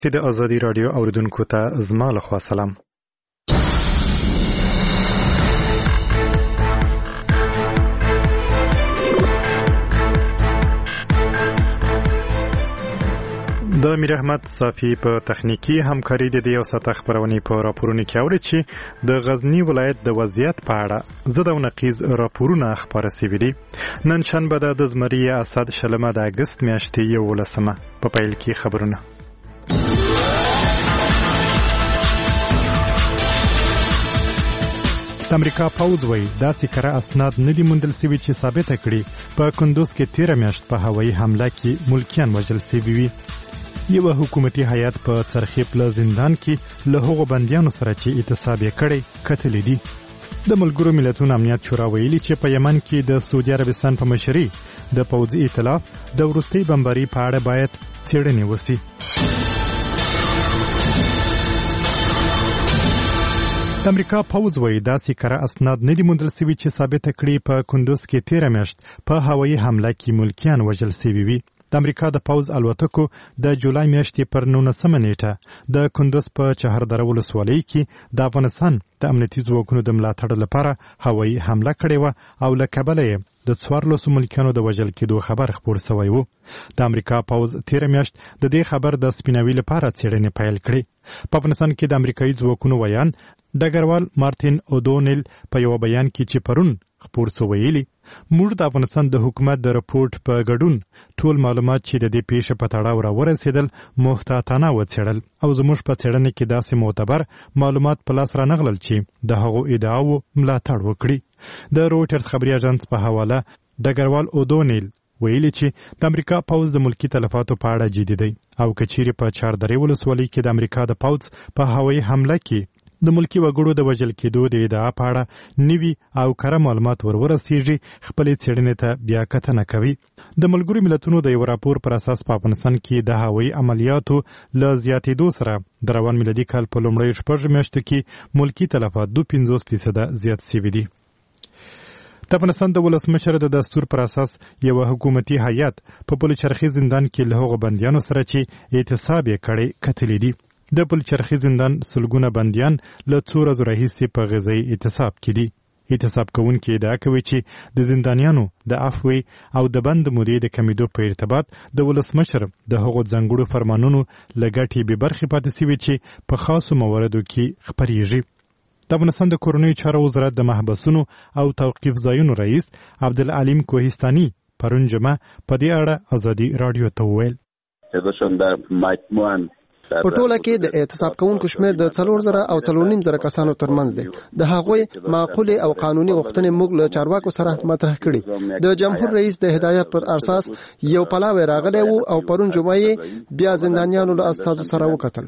چې د ازادي رادیو اوریدونکو ته زما لخوا سلام. د امیر احمد صافی په تخنیکی همکاري د دې او ساته خبرونه په راپورونه کې اوري چې د غزنی ولایت د وضعیت په اړه زده او نقیز راپورونه خبره سوي دي. نن شنبه د زمری اسد شلمه د اگست میاشتې 11 په پیل کې خبرونه. د امریکا پوځ وایي داسې کره اسناد نه دي موندل سوي چې ثابته کړي په کندوز کې 13 میاشت په هوایي حمله کې ملکیان وژل سوي وي. یو حکومتي هیئت په څرخې پله زندان کې له هغو بندیانو سره چې اعتصاب یې کړی کتلې دي. د ملګرو ملتونو امنیت شورا ویلي چې په یمن کې د سعودي عربستان په مشرۍ د پوځي ائتلاف د وروستۍ بمبارۍ په اړه باید څېړنې وشي. د امریکا پوځ وایي داسې کره اسناد نه دي موندل سوي چې ثابته کړي په کندوز کې 13 میاشت په هوایي حمله کې ملکیان وژل سوي وي. د امریکا د پوځ الوتکو د جولای میاشتې پر 19 نیټه د کندوز په چهردره ولسوالۍ کې د افغانستان د امنیتي ځواکونو د ملاتړ لپاره هوایي حمله کړې وه او له کبله یې د 14 ملکیانو د وژل کېدو خبر خپور شوی و. د امریکا پوځ 13 میاشت د دې خبر د سپیناوي لپاره څېړنې پیل کړې. په افغانستان کې د امریکایي ځواکونو ویان ډګروال مارتین اودونیل په یو بیان کې چې پرون خپور شو ویلي موږ د افغانستان د حکومت د رپورټ په ګډون ټول معلومات چې د دې پیښې په تړاو راورسېدل محتاطانه وڅېړل او زموږ په څېړنه کې داسې معتبر معلومات په لاس رانغلل چې د هغو ادعاو ملاتړ وکړي. د رویټرز خبري اژانس په حواله ډګروال اودونیل ویلي چې د امریکا پوځ د ملکی تلفاتو په اړه جدي دی او کچيري په چهاردرې ولسوالۍ کې د امریکا د پوځ په هوایي حمله کې د ملکی وګړو د وژل کېدو د ادعا په اړه نوي او کره معلومات ورسیږي خپلې څېړنې ته بیا کتنه کوي. د ملګرو ملتونو د یو راپور پر اساس په افغانستان کې د هوایي عملیاتو له زیاتېدو سره د روان میلادي کال په لومړیو 6 میاشتو کې ملکی تلفات 52% زیات شوي دي. د افغانستان د ولسمشر د دستور پر اساس یو حکومتي هیئت په پلچرخي زندان کې له هغو بندیانو سره چې اعتصاب یې کړی کتلې دي. د پلچرخي زندان سلګونه بندیان له 2 ورځو راهیسې په غذایي اعتصاب کې دي. اعتصاب کوونکي ادعا کوي چې د زندانیانو د عفوې او د بند مودې د کمیدو په ارتباط د ولسمشر د هغو ځانګړو فرمانونو له ګټې بې برخې پاتې سوي چې په خاصو مواردو کې خپریږي. د افغانستان د کورنیو چارو وزارت د محبسونو او توقیف ځایونو رئیس عبدالعلیم کوهستاني پرون جمعه په دې اړه ازادي رادیو ته وویل په ټوله کې د اعتصاب کوونکو شمېر د 4000 او 4.5 کسانو ترمنځ دی. د هغوی معقولې او قانوني غوښتنې موږ له چارواکو سره مطرح کړي. د جمهور رئیس د هدایت پر اساس یو پلاوی راغلی وو او پرون جمعه بیا زندانیانو له استادو سره وکتل.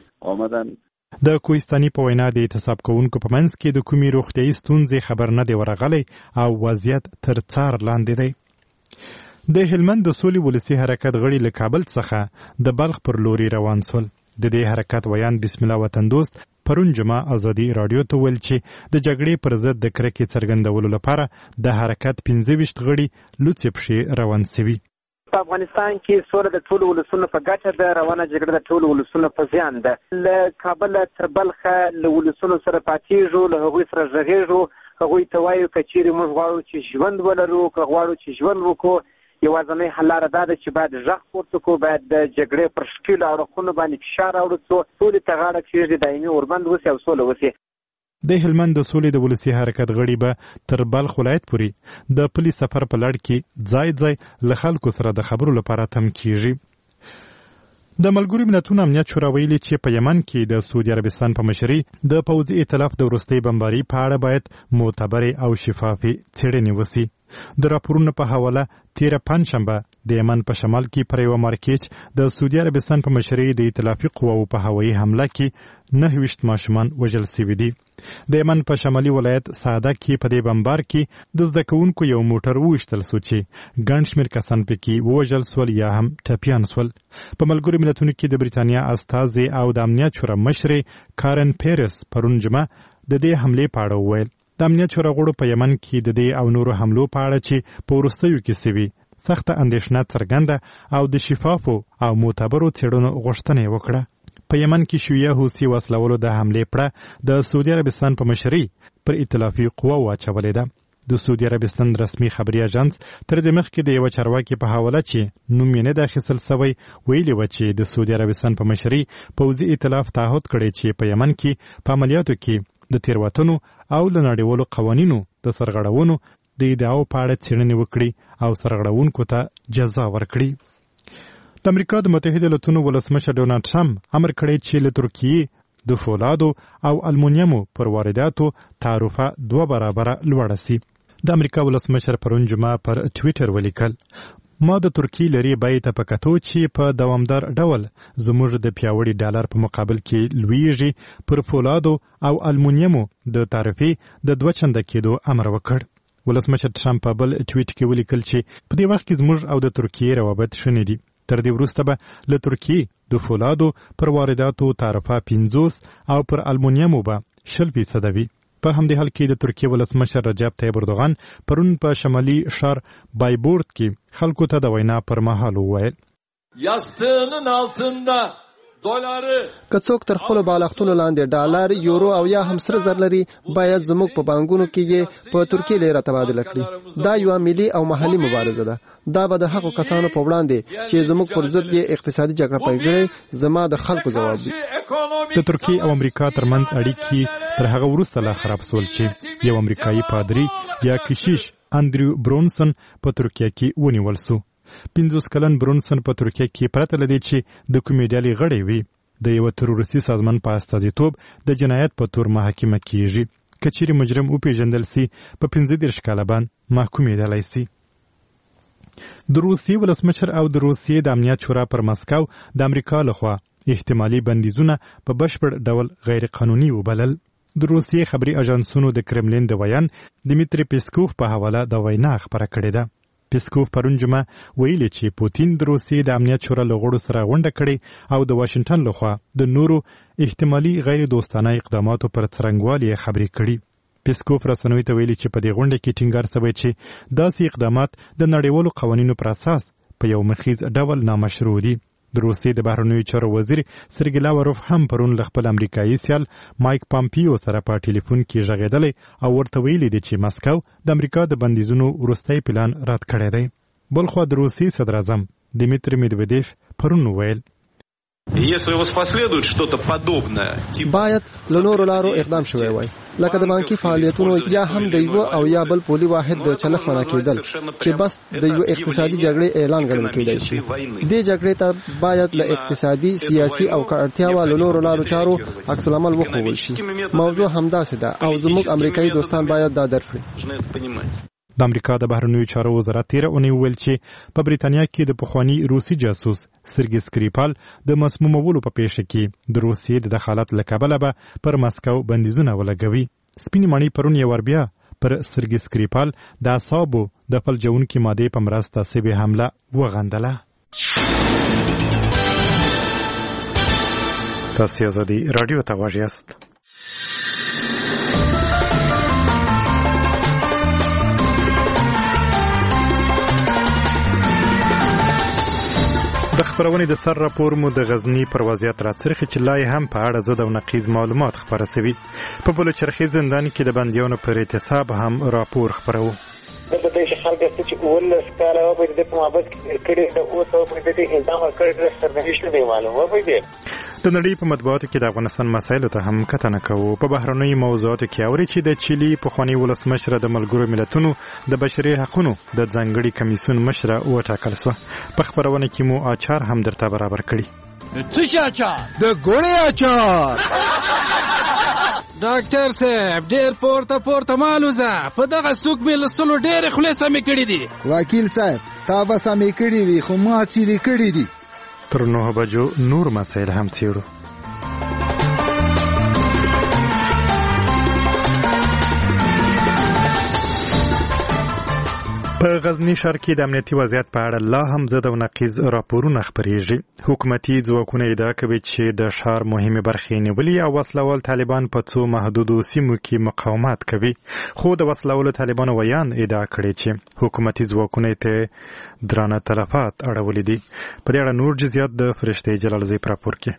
د کوهستاني په وینا د اعتصاب کوونکو په منځ کې د کومې روغتیايي ستونزې خبر نه دی ورغلی او وضعیت تر څار لاندې دی. د هلمند د سولې ولسي حرکت غړي له کابل څخه د بلخ پر لوري روان شول. د دې حرکت ویان بسم الله وطن دوست پرون جمعه ازادي رادیو ته ویل چې د جګړې پر ضد د کرکې څرګندولو لپاره د حرکت 15 غړي لوڅې پښې روان شوي. په افغانستان کې سوله د ټولو ولسونو په ګټه ده، روانه جګړه د ټولو ولسونو په زیان ده. له کابل تر بلخه له ولسونو سره پاتېږو، له هغوی سره غږېږو، هغوی ته وایو که چیرې موږ غواړو چې ژوند ولرو، که غواړو چې ژوند وکړو، یوازینۍ حل لاره دا ده چې باید غږ پورته کړو، باید د جګړې پر ښکیلو اړخونو باندې فشار راوړو څو سولې ته غاړه کېږدي، دایمي اوربند وسي او سوله وسي. د هلمند د سولې د ولسي حرکت غړي به تر بلخ ولایت پورې د پلي سفر په لړ کې ځای ځای له خلکو سره د خبرو لپاره تم کیږي. د ملګرو ملتونو امنیت شورا ویلي چې په یمن کې د سعودي عربستان په مشرۍ د پوځي ائتلاف د وروستۍ بمبارۍ په اړه باید معتبرې او شفافې څېړنې وشي. د راپورونو په حواله 13 پنجشنبه د یمن په شمال کې پر یوه مارکېچ د سعودي عربستان په مشرۍ د ائتلافي قواو په هوایي حمله کې 29 ماشومان وژل شوي دي. د یمن په شمالي ولایت سعده کې په دې بمبار کې د زده کوونکو یو موټر وویشتل شو چې ګڼ شمېر کسان پکې ووژل شول یا هم ټپیان شول. په ملګرو ملتونو کې د بریتانیا استازي او د امنیت شورا مشرې کارن پیرس پرون جمعه د دې حملې په اړه وویل. د امنیت شورا غړو په یمن کې د دې او نورو حملو په اړه چې په وروستیو کې سوي سخته اندېښنه څرګنده او د شفافو او معتبرو څېړنو غوښتنه وکړه. په یمن کې شیعه حوثي وسلوالو د حملې پړه د سعودي عربستان په مشرۍ پر ائتلافي قواو واچولې ده. د سعودي عربستان رسمي خبري اژانس تر دې مخکې د یو چارواکي په حواله چې نوم یې نه د اخیستل سوی ویلي و چې د سعودي عربستان په مشرۍ پوځي ائتلاف تعهد کړی چې په یمن کې په عملیاتو کې د تیروتنو او له نړیوالو قوانینو د سرغړونو د ادعاو په اړه څېړنې وکړي او سرغړونکو ته جزا ورکړي. د امریکا د متحده ایالاتونو ولسمشر ډونالډ ټرمپ امر کړی چې له ترکیې د فولادو او المونیمو پر وارداتو تعرفه 2 برابره لوړه سي. د امریکا ولسمشر پرون جمعه پر ټویټر ولیکل: ما د ترکیې لري بیت په کتو چې په دوامدار ډول زموږ د پیاوړي ډالر په مقابل کې لویږي پر فولادو او المونیمو د تعرفې د 2 چنده کېدو امر وکړ. ولسمشر ټرمپ په بل ټویټ کې ولیکل چې په دې وخت کې زموږ او د ترکیې روابط ښه نه دي. تر دې وروسته به له ترکیې د فولادو پر وارداتو تعرفه 50 او پر المونیمو به 0% وي. په همدې حال کې د ترکیې ولسمشر رجب طیب اردوغان پرون په شمالي ښار بایبورد کې خلکو ته د وینا پر مهال وویل: یاستığının altında دولاري که څوک تر خپل بالښتونو لاندې ډالر، یورو او یا هم سره زر لري، باید زموږ په بانکونو کې په ترکیې لیره تبادله کړي. دا یو ملي او محلي مبارزه ده. دا به د هغو کسانو په وړاندې چې زموږ پر ضد یې اقتصادي جګړه پیل کړې زما د خلکو جواب دی. د ترکیې او امریکا ترمنځ اړیکې تر هغه وروسته لا خراب سول چې یو امریکایي پادری یا کشیش اندریو برونسن په ترکیه کې ونیول سو. 50 کلن برونسن په ترکیه کې پرته لدی چې د کومې ډلې غړی وي د یو تروریستي سازمان په استازیتوب د جنایت په تور محاکمه کیږي. کچېرې مجرم وپېژندل سي په 15 کاله باندې محکومېدلی سي. د روسیې ولسمشر او د روسیې د امنیت شورا پر مسکو د امریکا لخوا احتمالي بندیزونه په بشپړ ډول غیر قانوني وبلل. د روسیې خبري اژانسونو د کرملین د ویان دمیتری پیسکوف په حواله د وینا خبره کړې ده. پیسکوف پرون جمعه ویلي چې پوتین د روسیې د امنیت شورا له غړو سره غونډه کړې او د واشنگټن لخوا د نورو احتمالي غیر دوستانه اقداماتو پر څرنګوالي خبرې کړي. پیسکوف رسنیو ته ویلي چې په دې غونډه کې ټینګار شوی چې داسې اقدامات د نړیوالو قوانینو پر اساس په یو مخیز ډول نامشروع دي. د روسیې د بهرنیو چارو وزیر سرګی لاوروف هم پرون له خپل امریکایي سیال مایک پامپیو سره په ټلیفون کې غږېدلی او ورته ویلي دي چې مسکو د امریکا د بندیزونو وروستی پلان رد کړی دی. بلخوا د روسیې صدر اعظم دمیتری میدویدیف پرون وویل: باید له نورو لارو اقدام شوی وای، لکه د بانکي فعالیتونو یا هم د یو او یا بل پولي واحد د چلښت منع کېدل چې بس د یو اقتصادي جګړې اعلان ګڼل کېدای شي. دې جګړې ته باید له اقتصادي، سیاسي او کارتیاوه له نورو لارو چارو عکس العمل وښودل شي. موضوع همداسې ده او زموږ امریکایي دوستان باید دا درک کړي. د امریکا د بهرنیو چارو وزارت تېره اونۍ وویل چې په بریتانیا کې د پخواني روسي جاسوس سرګي سکریپال د مسمومولو په پیښه کې د روسیې د دخالت له کبله به پر مسکو بندیزونه ولګوي. سپینې ماڼۍ پرون یو ور بیا پر سرګي سکریپال د اعصابو د فلجونکې مادې په مرسته سوې حمله وغندله. تاسې ازادي راډیو ته غوږ یاست. د خبرونې د سر راپور مو د غزني پر وضعیت راڅرخي چې لا یې هم په اړه ضد او نقیض معلومات خپاره سوي. په بلوچرخي زندان کې د بندیانو پر اعتصاب هم راپور خپروو. د دې خلک چې اول سکاله په دې په مابد کې کړي د اوسو په دې الزام کړی سرنوشت دی معلومه وي. د نړۍ په مطبوعاتو کې د افغانستان مسایلو ته هم کتنه کوو. په بهرنیو موضوعاتو کې اوري چې د چیلي پخواني ولسمشر د ملګرو ملتونو د بشري حقوقو د ځانګړي کمیسیون مشره وټاکل شوه. په خبرونه کې مو اچار هم درته برابر کړي. څه شي اچار؟ د ګوړې اچار. ډاکټر صاحب ډېر پورته مالوزه په دغه سوق مې له سلو ډېرې خولې سمې کړي دي. وکیل صاحب تا به سمې کړي وي خو ما چیرې کړي دي. تر 9 بجو نور مسایل هم څېړو. په غزني ښار کې د امنیتي وضعیت په اړه لا هم ضد او نقیض راپورونه خپریږي. حکومتي ځواکونه ادعا کوي چې د ښار مهمې برخې نیولي او وسلوال طالبان په څو محدودو سیمو کې مقاومت کوي. خو د وسلوالو طالبانو ویان ادعا کړې چې حکومتي ځواکونه ته درانه تلفات اړولي دي. په دې اړه نور جزئیات د فرشته جلالزی په راپور کې.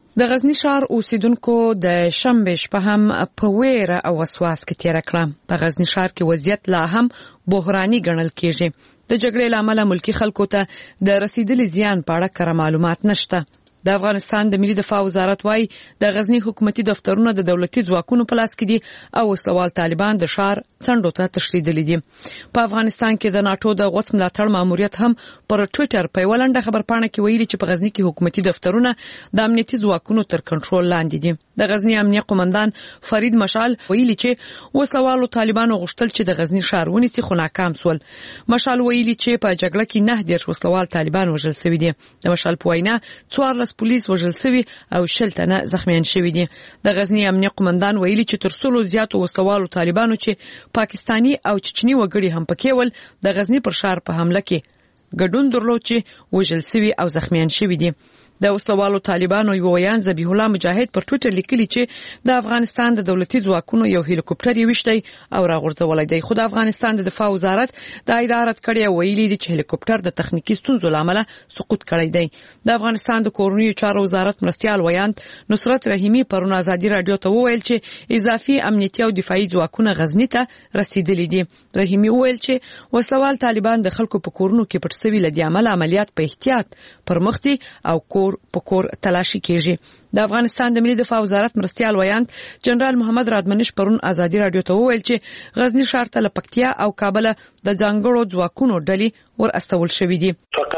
د غزنی ښار اوسیدونکو د شنبې شپه هم په ویره او وسواس کې تیر کړه. په غزنی ښار کې وضعیت لا هم بحراني ګڼل کیږي. د جګړې لامل ملکی خلکو ته د رسیدلي زیان په اړه کره معلومات نشته. د افغانستان د ملي دفاع وزارت وايي د غزنی حکومتي دفترونه د دولتي ځواکونو په لاس کې دي او وسلوال طالبان د ښار څنډو ته تښتیدلي دي. په افغانستان کې د ناتو د غوڅ ملاتړ ماموریت هم پر ټوئیټر په ولنډه خبرپاڼه کې ویلي چې په غزنی کې حکومتي دفترونه د امنیتي ځواکونو تر کنټرول لاندې دي. د غزنی امنیه قومندان فرید مشال ویلي چې وسلوالو طالبانو غوښتل چې د غزنی ښار ونیسي خو ناکام شول. مشال ویلي چې په جګړه کې 9 وسلوال طالبان وژل شوي دي. د مشال په وینا 14 پولیس وژل شوي او 10 تنه زخمیان شوي دي. د غزنی امنیه قومندان ویلي چې تر څو زیاتو وسلوالو طالبانو چې پاکستانی او چچنی وګړي هم پکې ول د غزنی پر ښار په حمله کې ګډون درلود چې وژل شوي او زخمیان شوي دي. د وسلوالو طالبانو یو ویان ذبیح الله مجاهد پر ټوئیټر لیکلی چې د افغانستان د دولتي ځواکونو یو هلیکوپټر یې وشتي او راغورځولای دی. خو د افغانستان د دفاع وزارت د ادارت کړی ویلي دی چې هلیکوپټر د تخنیکی ستونزو لامل سقوط کړی دی. د افغانستان د کورنیو چارو وزارت مرستيال ویان نصرت رحیمی پرون ازادي رادیو ته وویل چې اضافي امنیتي او دفاعي ځواکونه غزنی ته رسیدلي دي. رحیمی وویل چې وسلوال طالبان د خلکو په کورونو کې پټ شوي لدی عمل عملیات په احتیاط پرمختي او کور تلاشي کیږي. د افغانستان د ملي دفاع وزارت مرستيال ویان جنرال محمد رادمنش پرون ازادي رادیو ته وویل چې غزنی ښار ته لپکتیا او کابل د ځانګړو ځواکونو ډلې ور استول شوې دي.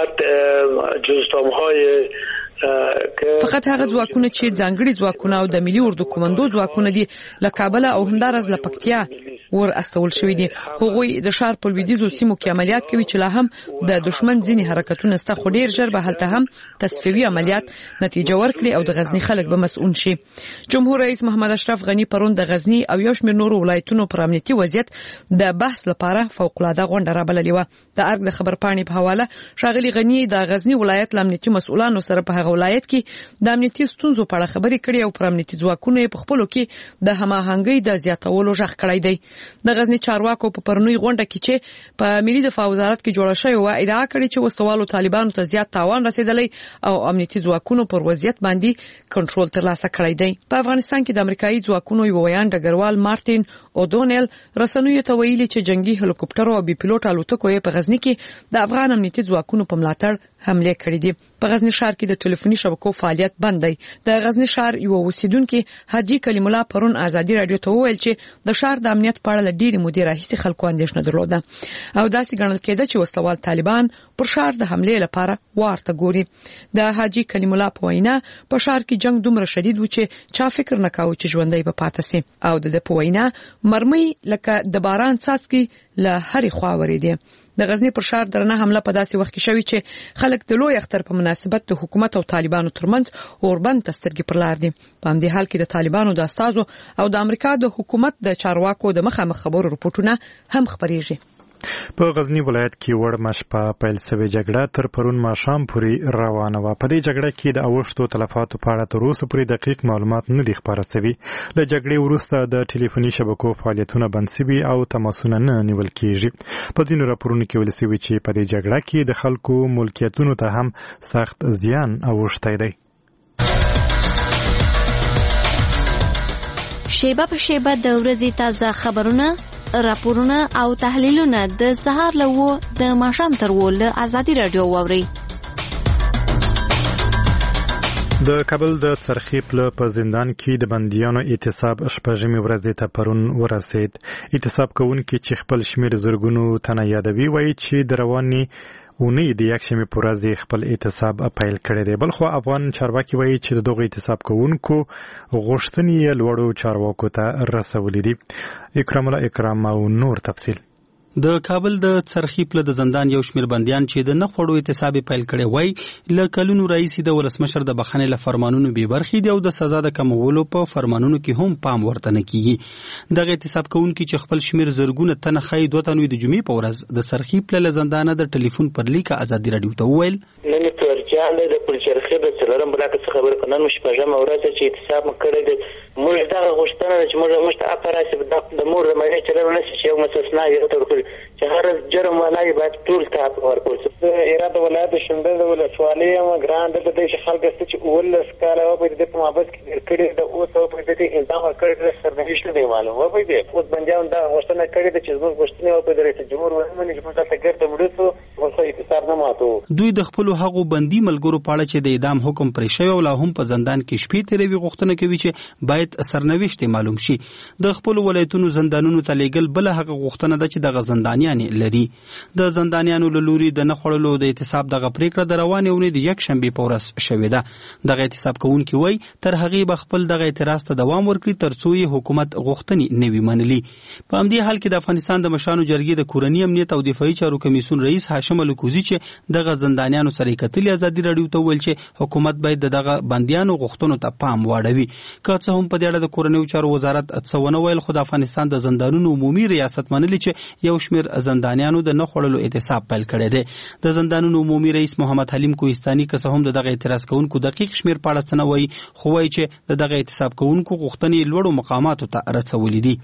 فقط هغه ځواکونه چې ځانګړي ځواکونه او د ملي اردو کمانډو ځواکونه دي له کابل او همدارز لپکتیا ور استول شوې دي. هغوی د ښار په لویدیځو سیمو کې عملیات کوي چې لا هم د دشمن ځینی حرکتونه ستا خو ډیر ژر به هلته هم تصفیوي عملیات نتیجه ورکړي او د غزنی خلک به مسؤل شي. جمهور رئیس محمد اشرف غنی پرون د غزنی او یو شمېر نورو ولایتونو پر امنیتي وضعیت د بحث لپاره فوق العاده غونډه رابللې و. د ارګ د خبرپاڼې په حواله ښاغلي غنی د غزنی ولایت امنیتي مسؤلانو سره په هغه ولایت کې د امنیتي ستونزو په اړه خبرې کړې او پر امنیتي ځواکونو په خپلو کې د هماهنګۍ د زیاتولو ژغ کړی دی. د غزنی چارواکو په پرونی غونډه کې چې په ملي دفاع وزارت کې جوړه شوې و ادعا کړې چې وسلوالو طالبانو ته زیات تاوان رسیدلی او امنیتي ځواکونو پر وضعیت باندې کنټرول ترلاسه کړی دی. په افغانستان کې د امریکایي ځواکونو یو ویان ډګروال مارټین اودونل رسنیو ته ویلي چې جنگي هلیکوپټر او بي پيلوټ الوتکو په غزنی کې د افغان امنیتي ځواکونو په ملاتړ حمله کړې دي. په غزنی ښار کې د ټلیفوني شبکو فعالیت بند دی. د غزنی ښار یو اوسیدونکو حاجی کلیم الله پرون ازادي رادیو ته وویل چې د ښار د امنیت په اړه ډېری مودې راهیسې خلکو اندېښنه درلوده او داسې ګڼل کېده چې وسلوال طالبان پر ښار د حمله لپاره وارته ګوري. د حاجی کلیم الله په وینا په ښار کې جنگ دومره شدید و چې چا فکر نه کاوه چې ژوندۍ به پاتې شي او د په وینا مرمۍ لکه د باران څاڅکي له هرې خوا ورېدې. د غزنی پر ښار درنه حمله په داسې وخت کې شوې چې خلک د لوی اختر په مناسبت د حکومت او طالبانو ترمنځ اوربند تسترګي پر لار دي. په همدې حال کې د طالبانو د استازو او د امریکا د حکومت د چارواکو د مخامخ خبرو رپورټونه هم خبريږي. په غزنی ولایت کې وړ مشپه پیل شوې جګړه تر پرون ماښام پورې روانه وه. په دې جګړه کې د اوښتو تلفاتو په اړه تر اوسه پورې دقیق معلومات نه دي خپاره شوي. له جګړې وروسته د ټلیفوني شبکو فعالیتونه بند شوي او تماسونه نه نیول کېږي. په ځینو راپورونو کې ویل شوي چې په دې جګړه کې د خلکو ملکیتونو ته هم سخت زیان اوښتی دی. شیبه په شیبه د ورځې تازه خبرونه، راپورونه او تحلیلونه د سهار له د ماښام تر له ازادي رادیو واوري. د کابل د څرخي پله په زندان کې د بندیانو اعتصاب شپږمې ورځې ته پرون ورسید. اعتصاب کوونکي چې خپل شمیر زرګونو تنه یادوي وایي چې د رواني اونۍ د یکشنبې په ورځ خپل اعتصاب پیل کړی دی. بلخو افغان چارواکي وایي چې دغه اعتصاب کوونکو غوښتنې لوړو چارواکو ته رسولې دي. اکرام او نور تفصیل. د کابل د څرخي پله د زندان یو شمیر بندیان چې د نخوړو اعتصاب پیل کړي وای له کلونو رئیس د ولسمشر د بخښنې له فرمانونو به برخې دی او د سزا د کمولو په فرمانونو کې هم پام ورته نه کیږي. دغه اعتصاب کوونکي چې خپل شمیر زرګونه تنه خای دوه تنوي د جمعې په ورځ د څرخي پله له زندان د ټلیفون پر لیک ازادي رادیو ته وویل نن ترجان د پرچرخه د څلورم بلاک څخه خبر کنن مش پجامه ورځ چې اعتصاب کړی دی. موږ دا غوښتنه چې موږ ته اپراسي د مور د مې چلو نه شي یو مستثنا یو تر چې هر جرم والا باید ټول ته ورکول شي. اراده ولایت شمبل د ولسوالۍ ما ګران د دې خلک چې ولس کاله په دې په محبت کې کړي د اوسه په دې الزام کړی سرنوشت نه معلوم و په دې اوس بنجاون دا غوښتنه کړې د چې زموږ غوښتنه په دې جمهور ولمنې چې په تاسو ګرځي مړسو ورته اقتصاد نه ماتو. دوی د خپل هغو بندي ملګرو په اړه چې د اعدام حکم پرې شوی او لا هم په زندان کې شپې تیروي غوښتنه کوي چې باید سرنوشت معلوم شي. د خپل ولایتونو زندانونو ته لېږل بل هغه غوښتنه ده چې د زندانیان لري. د زندانیانو له لوري د نخړلو د اعتصاب دغه پریکړه د روانې اونۍ د یک شنبې په ورځ شوې ده. دغه اعتصاب کوونکي وایي تر هغې به خپل دغه اعتراض ته دوام ورکړي تر څو یې حکومت غوښتنې نه وي منلي. په همدې حال کې د افغانستان د مشرانو جرګې د کورني امنیت او دفاعي چارو کمیسیون رئیس هاشم الکوزي چې دغه زندانیانو سره کتلې ازادي راډیو ته ویل چې حکومت باید دغه بندیانو غوښتنو ته پام واړوي. که څه هم په دې اړه د کورنیو چارو وزارت څه ونه ویل، خو د افغانستان د زندانونو عمومي ریاست منلي چې یو شمېر زندانیانو د نه خوړلو اعتصاب پیل کړی دی. د زندانونو عمومي رئیس محمد حلیم کوهستاني که څه هم د دغه اعتراض کوونکو دقیق شمېر په اړه څه نه وایي، خو وایي چې د دغه اعتصاب کوونکو غوښتنې لوړو مقاماتو ته رسولې دي.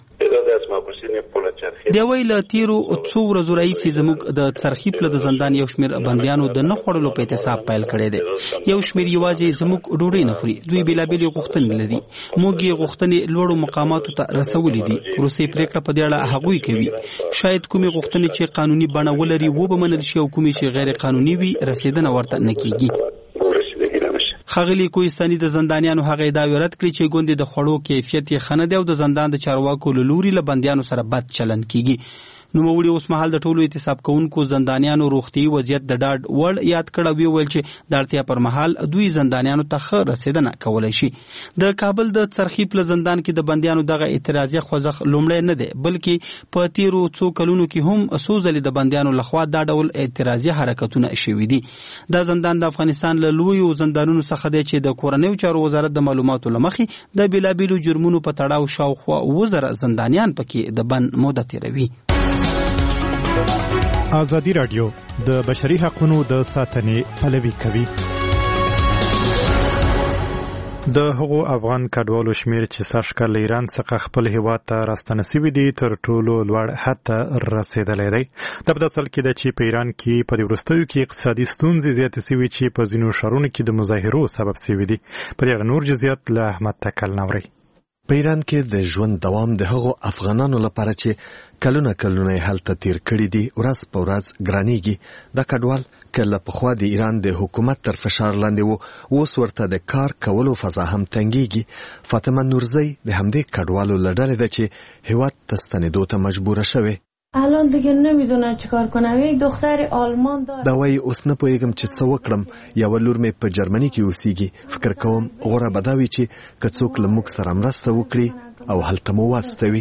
دی وایي له تیرو څو ورځو راهیسې زموږ د څرخي پله د زندان یو شمېر بندیانو د نه خوړلو په اعتصاب پیل کړی دی. یو شمېر یوازې زموږ ډوډۍ نه خوري. دوی بېلابېلې غوښتنې لري. موږ یې غوښتنې لوړو مقاماتو ته رسولې دي. وروستۍ پرېکړه په دې اړه هغوی کوي. شاید کومې غوښتنې چې قانوني بڼه ولري وبه منل شي او کومې چې غیر قانوني وي رسېدنه ورته نه کېږي. ښاغلي کوهستاني د زندانیانو هغه ادعاوې رد کړي چې ګوندې د خوړو کیفیت یې ښه نه دی او د زندان د چارواکو له لوري له بندیانو سره بد چلند کیږي. نوموړي اوس مهال د ټولو اعتصاب کوونکو زندانیانو روغتیايي وضعیت د ډاډ وړ یاد کړ او ویل چې د اړتیا پر مهال دوی زندانیانو ته ښه رسېدنه کولی شي. د کابل د څرخي پله زندان کې د بندیانو دغه اعتراضي خوځښت لومړی نه دی، بلکې په تیرو څو کلونو کې هم څو ځلې د بندیانو لخوا دا ډول اعتراضي حرکتونه شوي دي. دا زندان د افغانستان له لویو زندانونو څخه دی چې د کورنیو چارو وزارت د معلوماتو له مخې د بېلابېلو جرمونو په تړاو شاوخوا 2000 زندانیان پکې د بند موده تیروي. ازادي راډیو د بشري حقوقو د ساتنې پلوي کوي. د هغو افغان کډوالو شمیر چې سږکال له ایران څخه خپل هیواد ته راستنه سوي دي تر ټولو لوړ حد ته رسېدلی دی. دا په اصل کې ده چې په ایران کې په دې وروستیو کې اقتصادي ستونزې زیاتې سوي چې په ځینو ښارونو کې د مظاهرو سبب سوي دي. په دې اړه نور جزئیات له احمد تکل نوري. په ایران کې د ژوند دوام د هغو افغانانو لپاره چې کلونه یې هلته تیر کړي دي ورځ په ورځ ګرانیږي. دا کډوال که له پخوا د ایران د حکومت تر فشار لاندې وو، اوس ورته د کار کولو فضا هم تنګیږي. فاطمه نورزی د همدې کډوالو له ډلې ده چې هیواد ته ستنېدو ته مجبوره شوې. الان دیگه نمیدونم چیکار کنم. یک دختر آلمان دارم. دا وایي اوس نه پوهیږم چې څه وکړم. یوه لور مې په جرمني کې اوسیږي. فکر کوم غوره به دا وي چې که څوک له موږ سره مرسته وکړي او هلته مو واستوي.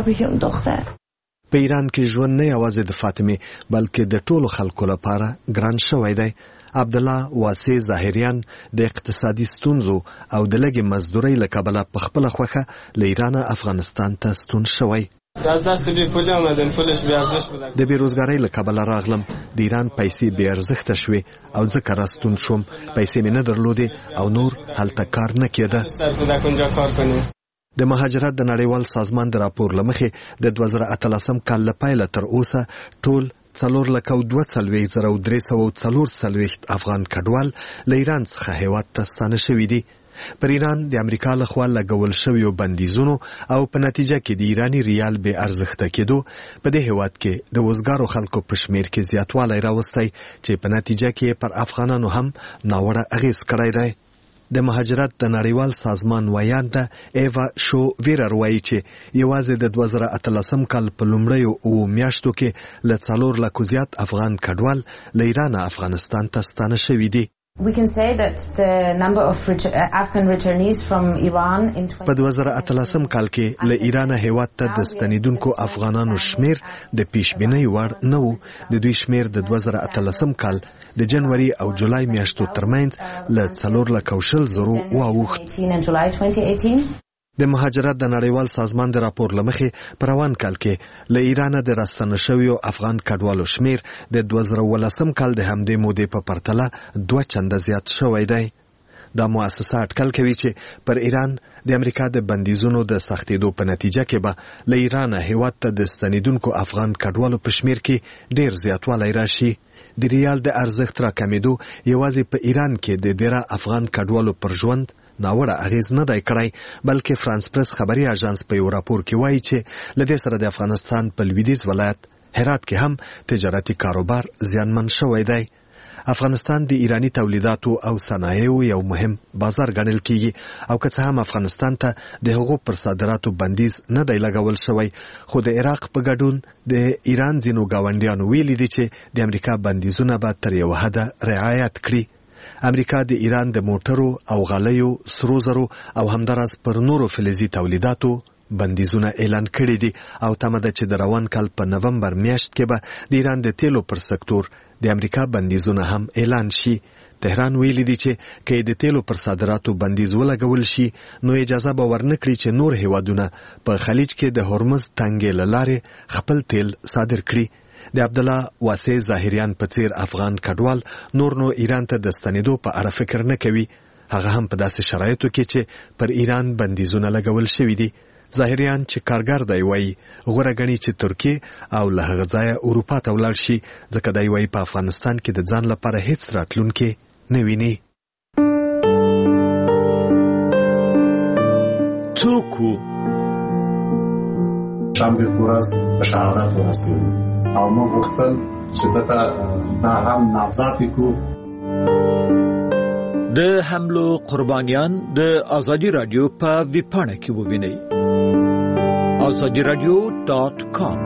په ایران کې ژوند نه یوازې د فاطمې بلکې د ټولو خلکو لپاره ګران شوی دی. عبدالله واسع ظاهریان د اقتصادي ستونزو او د لږې مزدورۍ له کبله په خپله خوښه له ایرانه افغانستان ته ستون شوی. د بیروزګارۍ له کبله راغلم. د ایران پیسې بې ارزښته شوې او ځکه راستون شوم. پیسې مې نه درلودې او نور هلته کار نه کېده. د مهاجرت د نړیوال سازمان د راپور له مخې د 2018 کال له پیله تر اوسه ټول 4,42,344 افغان کډوال له ایران څخه هیواد ته ستانه شوي دي. پر ایران د امریکا لخوا لګول شویو بندیزونو او په نتیجه کې د ایرانی ریال بې ارزښته کېدو په دې هیواد کې د وزګارو خلکو په شمیر کې زیاتوالی راوستی چې په نتیجه کې پر افغانانو هم ناوړه اغیز کړی دی. د مهاجرت د نړیوال سازمان ویانده ایوا شو ویرر وایي چې یوازې د 2018 کال په لومړیو 9 میاشتو کې له 4 لکو زیات افغان کډوال له ایران افغانستان ته ستانه شوي دي. We can say that the number of Afghan returnees from Iran in په 2018 کال کې له ایران هیواد ته د ستنیدونکو افغانانو شمیر د پیشبینۍ وړ نه وو. د دوی شمیر د 2018 کال د جنوري او جولای میاشتو ترمنځ له 4,20,000 واوښت. د مهاجرت د نړیوال سازمان د راپور له مخې په روان کال کې له ایرانه د راستنه شویو افغان کډوالو شمیر د 2018 کال د همدې مودې په پرتله 2 چنده زیات شوی دی. دا مؤسسه اټکل کوي چې پر ایران د امریکا د بندیزونو د سختېدو په نتیجه کې به له ایران هیواد ته د ستنیدونکو افغان کډوالو په شمیر کې ډیر زیاتوالی راشي. د ریال د ارزښت راکمېدو یوازې په ایران کې د ډیره افغان کډوالو پر ژوند ناوړه اغیز نه دی کړی، بلکې فرانس پریس خبري اژانس په یو راپور کې وایي چې له دې سره د افغانستان په لویدیځ ولایت هرات کې هم تجارتي کاروبار زیانمن شوی دی. افغانستان د ایرانی تولیداتو او صنایعو یو مهم بازار ګڼل کیږي او که څه هم افغانستان ته د هغو پر صادراتو بندیز نه دی لګول شوی، خو د عراق په ګډون د ایران ځینو ګاونډیانو ویلي دي چې د امریکا بندیزونه به تر یو حده رعایت کړي. امریکا د ایران د موټرو او غالیو، سرو زرو او همداراز پر نورو فلزي تولیداتو بندیزونه اعلان کړي دي او تمه ده چې د روان کال په نومبر میاشت کې به د ایران د تیلو پر سکتور د امریکا بندیزونه هم اعلان شي. تهران ویلي دي چې که د تیلو پر صادراتو بندیز ولګول شي نو اجازه به ورنکړي چې نور هیوادونه په خلیج کې د هرمز تنګې له لارې خپل تیل صادر کړي. د عبدالله واسع ظاهریان په څیر افغان کډوال نور نو ایران ته د ستنېدو په اړه فکر نه کوي، هغه هم په داسې شرایطو کې چې پر ایران بندیزونه لګول شوي دي. ظاهریان چې کارګر دی وایي غوره ګڼي چې ترکیه او له هغه ځایه اروپا ته ولاړ شي، ځکه دی وایي په افغانستان کې د ځان لپاره هیڅ راتلونکی نه ویني. څوک وو؟ شنبې ورځ په شهادت ورسېدو او موږ غوښتل چې دا هم نامزد کړو. د حملو قربانیان د ازادي رادیو په ویبپاڼه کې ووینئ. azadiradio.com.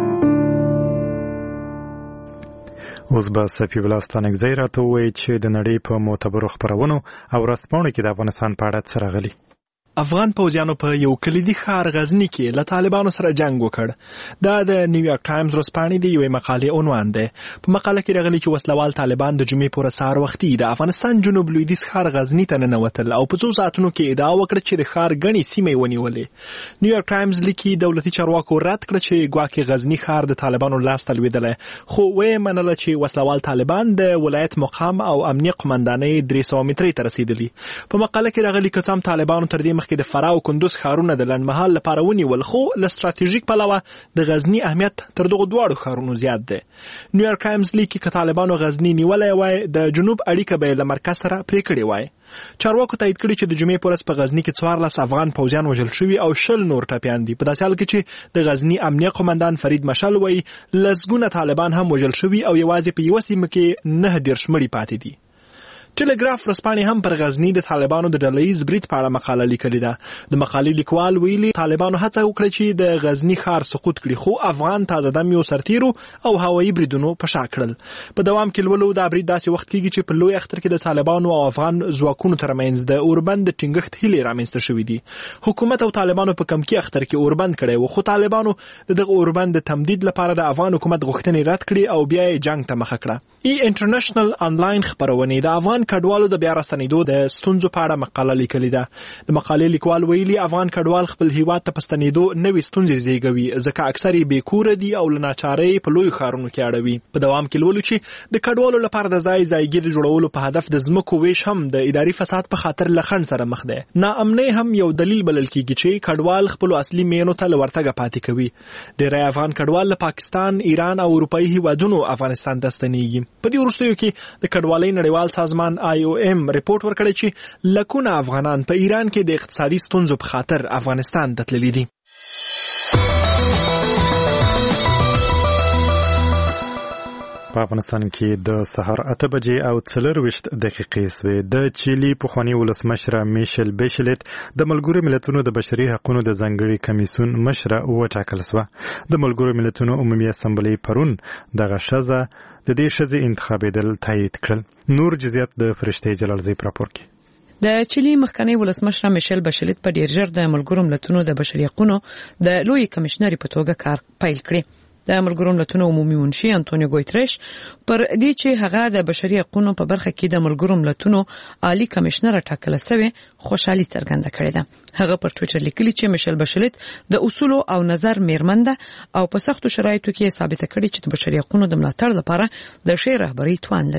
اوس به صفي الله ستانکزی راته ووایي چې د نړۍ په معتبرو خپرونو او ورځپاڼو کې د افغانستان په اړه څه راغلي. افغان پوځیانو په یو کلیدي ښار غزنی کې له طالبانو سره جنگ وکړ. دا د نیویارک ټایمز ورځپاڼې د یوې مقالې عنوان دی. په مقاله کې راغلي چې وسلوال طالبان د جمعې پورې سهار وختي د افغانستان جنوب لویدیځ ښار غزنی ته ننوتل او په څو ساعتونو کې ادعا وکړه چې د ښار ګڼې سیمې ونیولې. نیویارک ټایمز لیکي دولتي چارواکو رد کړ چې ګواکې غزنی ښار د طالبانو لاس ته لوېدلی، خو ویې منله چې وسلوال طالبان د ولایت مقام او امنیه قمندانۍ 300 مترۍ ته رسېدلي. په مقاله کې راغلي که څه هم طالبانو تر دې کې د فراه او کندوز ښارونه د لنډمهال لپاره ونیول، خو له ستراتیژیک پلوه د غزنی اهمیت تر دغو دواړو ښارونو زیات دی. نیویارک ټایمز لیکي که طالبانو غزنی نیولی وای د جنوب اړیکه به یې له مرکز سره پرې کړې وای. چارواکو تایید کړي چې د جمعې په ورځ په غزنی کې 14 افغان پوځیان وژل شوي او 20 نور ټپیان دي. په داسې حال کې چې د غزنی امنیه قمندان فرید مشل وایي لسګونه طالبان هم وژل شوي او یوازې په یوه سیمه کې 9 مړي پاتې دي. ټلګراف ورځپاڼې هم پر غزنی د طالبانو د ډلهییز برید په اړه مقاله لیکلې ده. د مقالې لیکوال ویلي طالبانو هڅه وکړه چې د غزنی ښار سقوط کړي، خو افغان تازه دم یو سرتیرو او هوایي بریدونو په شا کړل. په دوام کې لولو دا برید داسې وخت کېږي چې په لوی اختر کې د طالبانو او افغان ځواکونو ترمنځ د اوربند د ټینګښت هیلې رامنځته شوې دي. حکومت او طالبانو په کمکی اختر کې اوربند کړی و، خو طالبانو د دغه اوربند د تمدید لپاره د افغان حکومت غوښتنې رد کړې او بیا یې جنگ ته مخه کړه. انټرنیشنل آنلاین خبرونه د افغان کډوالو د بیا راستنېدو د ستونزو په اړه مقاله لیکلې ده. د مقالې لیکوال ویلي افغان کډوال خپل هیواد ته په ستنېدو نوې ستونزې زیږوي، ځکه اکثر یې بېکوره دي او له ناچارۍ په لویو ښارونو کې اړوي. په دوام کې لولو چې د کډوالو لپاره د ځایګي د جوړولو په هدف د ځمکو ویش هم د اداري فساد په خاطر له خنډ سره مخ دی. ناامنۍ هم یو دلیل بلل کېږي چې کډوال خپلو اصلي مینو ته له ورتګه پاتې کوي. ډېری افغان کډوال له پاکستان، ایران او اروپایي هیوادونو افغانستان ته ستنېږي. په دې وروستیو کې د کډوالۍ نړیوال سازمان IOM ریپورت ورکړی چې لکونه افغانان په ایران کې د اقتصادي ستونزو په خاطر افغانستان ته تللي دي. په افغانستان کې د سهار 8 بجې او 24 دقیقې سوې. د چیلي پخوانی ولسمشر میشل بیشلت د ملګرو ملتونو د بشري حقوقو د ځانګړي کمیسیون مشره وټاکل شوه. د ملګرو ملتونو عمومي اسامبلې پرون دغه ښځه د دې ښځې انتخابېدل تایید کړل. نور جزئیات د فرشتې جلالزی په راپور کې. د چیلي مخکنی ولسمشر میشل بیشلت په ډیر ژر د ملګرو ملتونو د بشري حقوقو د لوی کمشنر په توګه کار پیل کړی. د ملګرو ملتونو عمومي منشي انټونیو ګوتریش پر دې چې هغه د بشري حقوقو په برخه کې د ملګرو ملتونو عالی کمشنر ټاکل شوی خوشحالي څرګنده کړې ده. هغه پر ټوئیټر لیکلي چې میشل بیشلت د اصول او نظر میرمنده او په سختو شرایطو کې ثابت کړي چې د بشري حقوقو د ملاتړ لپاره د ښې رهبرۍ توان لري.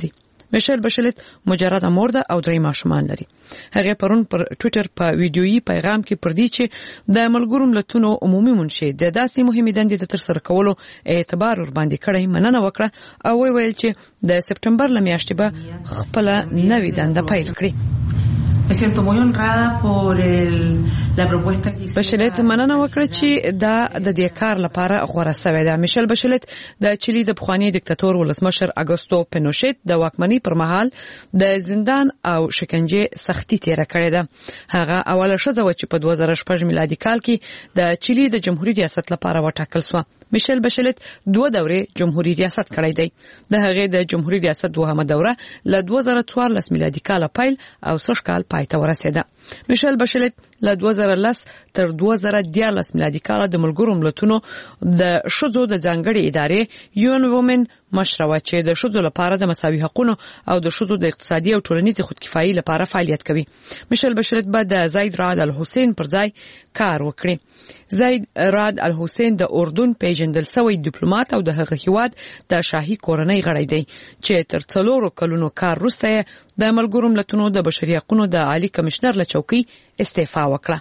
میشل بشلت مجرده مور ده او 3 ماشومان لري. هغه پرون پر ټوئیټر په ویډیويي پیغام کې پر دې چې د ملګرو ملتونو عمومي منشي د داسې مهمې دندې د تر سره کولو اعتبار ور باندې کړی مننه وکړه او ویل چې د سپټمبر لمیاشتې به خپل نوې دنده پیل کړي. Me siento muy honrada por la propuesta que بشلت مننه وکړه چې دا د دې کار لپاره غوړه سوی ده. میشل بشلت د چيلي د پخوانی دیکتاتور ولسمشر اګوستو پینوشیت د واکمنۍ پر مهال د زندان او شکنجه سختی تیر کړې ده. هغه اوله شزه و چې په 2006 میلادي کال کې د چيلي د جمهوریت ریاست لپاره وټاکل شو. میشل بشلت 2 دورې جمهوریت ریاست کړی دی. د هغه د جمهوریت ریاست دوهمه دوره له 2014 میلادي کال پیل او 3 کال پای ته ورسېده. میشل بشلت له 2010 تر 2014 میلادي کال د ملګرو ملتونو د شذو د ځانګړي ادارې یون وومن مشروع چې د شذو لپاره د مساوي حقوقو او د شذو د اقتصادي او ټولنیزي خودکفایي لپاره فعالیت کوي. میشل بشلت به د زید راد الحسین پر ځای کار وکړي. زید راد الحسین د اردن پیژندل شوی ډیپلوماټ او د هغه هیواد د شاهي کورنۍ غړی دی چې تر 4 کلونو کار وروسته د ملګرو ملتونو د بشري حقوقو د عالی کمشنر له چوکۍ استعفا وکړه.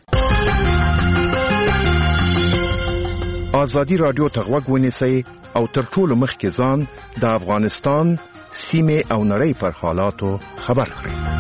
آزادی رادیو ته غوږ ونیسئ او تر ټولو مخکې ځان د افغانستان سیمې او نړۍ پر حالاتو خبر کړئ.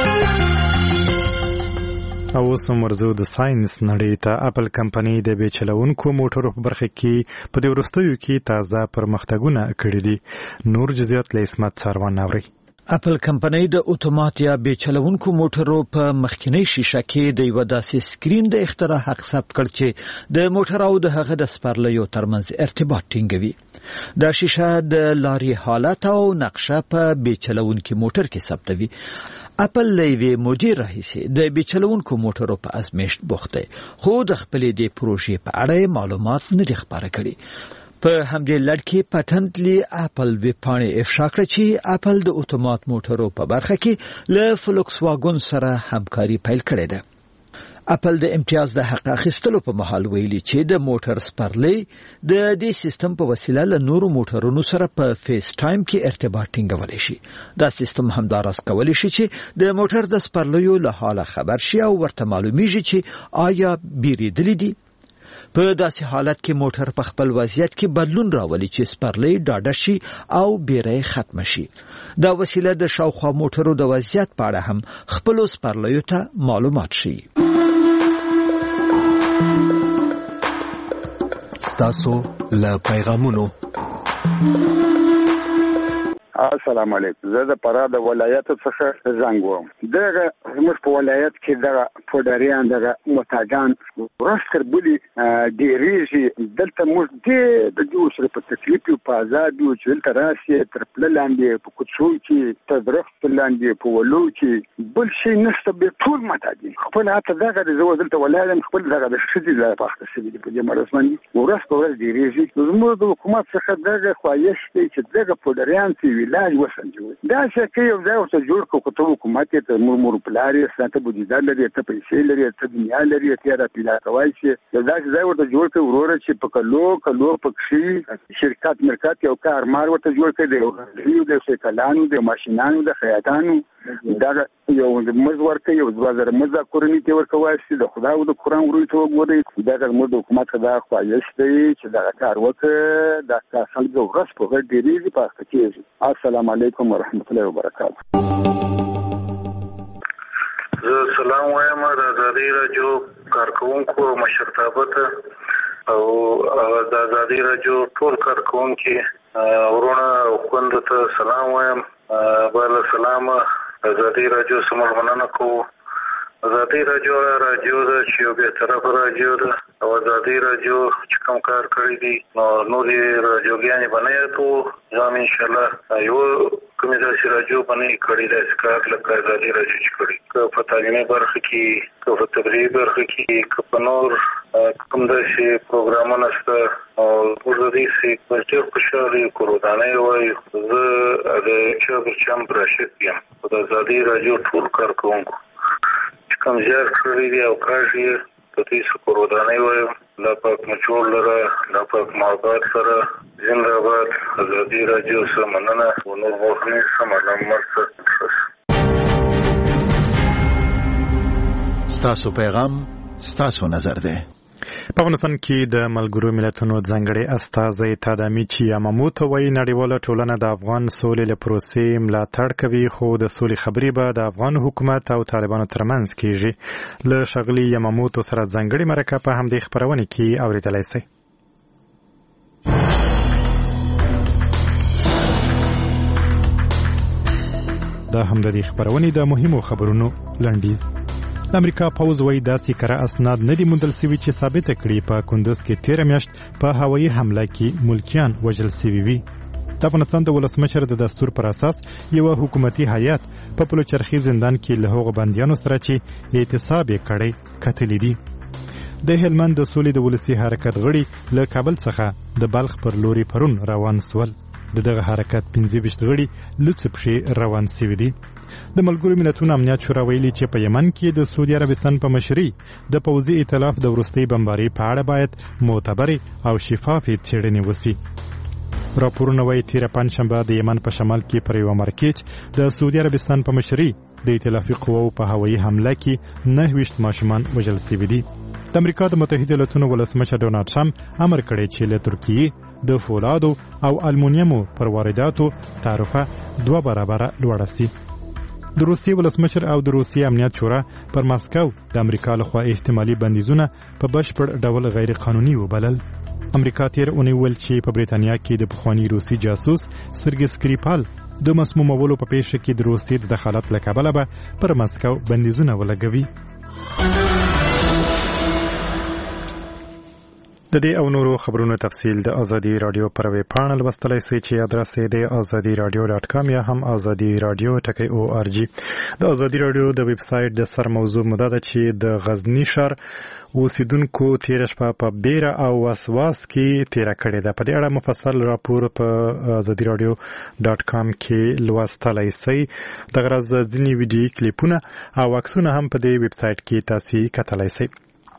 او اوس مرزو د ساينس نړۍ ته اپل کمپنۍ د بیچلونکو موټرو په برخه کې په دې وروستیو کې تازه پرمختګونه کړي دي. نور جزئیات له اسمت سروان اوري. اپل کمپنۍ د اتومات یا بیچلونکو موټرو په مخکینی شیشه کې د یو داسې سکرین د اختراع حق ثبت کړ چې د موټر او د هغه د سپرلیو ترمنځ ارتباط ټینګوي. دا شیشه د لارې حالت او نقشه په بیچلونکو موټر کې ثبتوي. اپل لوی مدیر رئیس د بیچلونکو موټرو په ازمېشت بوخت دی خو د خپلې د پروژې په اړه معلومات نه دی خبره کړي. په همدې لړ کې پټنټلی اپل ویبپاڼه افشا کړه چې اپل د اتومات موټرو په برخه کې له فولکس واګن سره همکاري پیل کړې ده. اپل د امتیاز د حق اخیستلو په محل ویلي چې د موټر سپرلی د دې سیستم په وسیله له نورو موټرونو سره په فیس ټایم کې ارتباط ټینګولی شي. دا سیستم همداراز کولی شي چې د موټر د سپرلیو له حاله خبر شي او ورته معلومیږي چې آیا بیریدلی دي. په داسې حالت کې موټر په خپل وضعیت کې بدلون راولي چې سپرلی ډاډه شي او بیره ختم شي. دا وسیله د شاوخوا موټرو د وضعیت په اړه هم خپل سپرلیو ته معلومات شي. ستاسو له پیغامونو. السلام علیکم. زه د فراه د ولایت څخه زنګ وم. دغه زموږ په ولایت کې دغه پودریان دغه متاجان ورستر بلی ډیریږي. دلته موږ د جوړ سره په تکلیف او په آزاد یو چې دلته راسي تر پللاندې په کوڅو کې تر درخت لاندې په ولو کې بل شي نشته به ټول متاجین خپل حتی دغه د زو دلته ولایت خپل دغه د شدي لا پخته سوي په دې مرسمن ورس په ورس ډیریږي. زموږ د حکومت څخه دغه خواهش دی چې دغه پودریان چې علاج وسنجوي. دا چې یو ځای ورته جوړ کړو ته حکومت ته مور پلارې ساته بودیجه لري ته پیسې لري ته دنیا لري ته را پیدا کوي چې دا ځای ورته جوړ کړو وروره چې په کلو پکشي شرکت مرکات یو کارمار ورته جوړ کړي یو د سیکلانو د ماشينانو د خیاطانو دا یو مزور کې یو ځوازر مزه کورنی ته ورکوي چې د خدای او د قران ورته وګوري. دا د موږ حکومت خدا خواهش دی چې دا کار وکړي دا خلک ورس په غړ ډیری په پاسه کېږي. السلام علیکم ورحمت الله وبرکاته. سلام وایم د آزادی رادیو کارکونکو مشرتابه ته او د آزادی رادیو ټول کارکونکو ورونه خوند ته سلام وایم. بل سلام آزادی رادیو سمور مننه کوو. آزادی رادیو د چې یو به طرف رادیو ده او آزادی رادیو چې کوم کار کړی دي نو نورې رادیوګانې باندې ته ځم ان شاء الله یو کومې داسې رادیو باندې کړی دی کار لکه آزادی رادیو چې کړی که په تعلیمي برخه کې که په تبلیغي برخه کې که په نور کوم داسې پروګرامونه شته او موږ د دې څخه ډېر خوشحاله یو کورودانۍ وایي. زه د چابر چمپ راشد یم د آزادی رادیو ټول کارکونکو چې کوم زیار کړی دی او کار یې پتی شکر ودانۍ وایم. لا پاک مچور لره، لا پاک محبت سره زنده‌باد. ازادي راډیو سره مننه او نور وخت سمه مرسته. ستاسو پیغام ستاسو نظر ده. په افغانستان کې د ملګرو ملتونو ځانګړي استازی تادامیچی یاماموتو وایي نړیواله ټولنه د افغان سولې له پروسې ملاتړ کوي، خو د سولې خبرې به د افغان حکومت او طالبانو ترمنځ کیږي. له ښاغلي یاماموتو سره ځانګړي مرکه په همدې خپرونې کې اورېدلی شئ. دا هم د دې خپرونې د مهمو خبرونو لنډیز. د امریکا پوځ وایي داسې کره اسناد نه دي موندل سوي چې ثابته کړي په کندوز کې تېره میاشت په هوایي حمله کې ملکیان وژل سوي وي. د افغانستان د ولسمشر د دستور پر اساس یو حکومتي هیئت په پلوچرخي زندان کې له هغو بندیانو سره چې اعتصاب یې کړی کتلي دي. د هلمند د سولې د ولسي حرکت غړي له کابل څخه د بلخ پر لوري پرون روان سول. د دغه حرکت 15 غړي لوڅ پښې روان سوي دي. د ملګرو ملتونو امنیت شورا ویلي چې په یمن کې د سعودي عربستان په مشرۍ د پوځي ائتلاف د وروستۍ بمبارۍ په اړه باید معتبرې او شفافې څېړنې وسي. راپورونه وایي تېره پنجشنبه د یمن په شمال کې پر یوه مرکچ د سعودي عربستان په مشرۍ د ائتلافي قواو په هوایي حمله کې 29 ماشومان وژل سوي دي. د امریکا د متحده ایالاتونو ولسمشر ډونالډ ټرمپ امر کړی چې له ترکیې د فولادو او المونیمو پر وارداتو تعرفه 2 برابره لوړه سي. د روسیې ولسمشر او د روسیې امنیت شورا پر ماسکو د امریکا لخوا احتمالي بندیزونه په بشپړ ډول غیر قانوني وبلل. امریکا تیر اونۍ ویل چې په بریتانیا کې د پخواني روسي جاسوس سرګي سکریپال د مسمومولو په پیښه کې د روسیې د دخالت له کبله به پر ماسکو بندیزونه ولګوي. د دې او نورو خبرونو تفصیل د ازادي رادیو پر ویب پاڼه لوستلی شئ چې ادرس یې د azadiradio.com یا هم azadiradio.org. د ازادي رادیو د ویب سایټ د سر موضوع مده ده چې د غزنی ښار اوسیدونکو تیره شپه په بیره او وسواس کې تیره کړې ده. په دې اړه مفصل راپور په azadiradio.com کې لوستلی شئ. دغه راز ځینې ویډیویي کلیپونه او عکسونه هم په دې ویب سایټ کې تاسو کتلی شئ.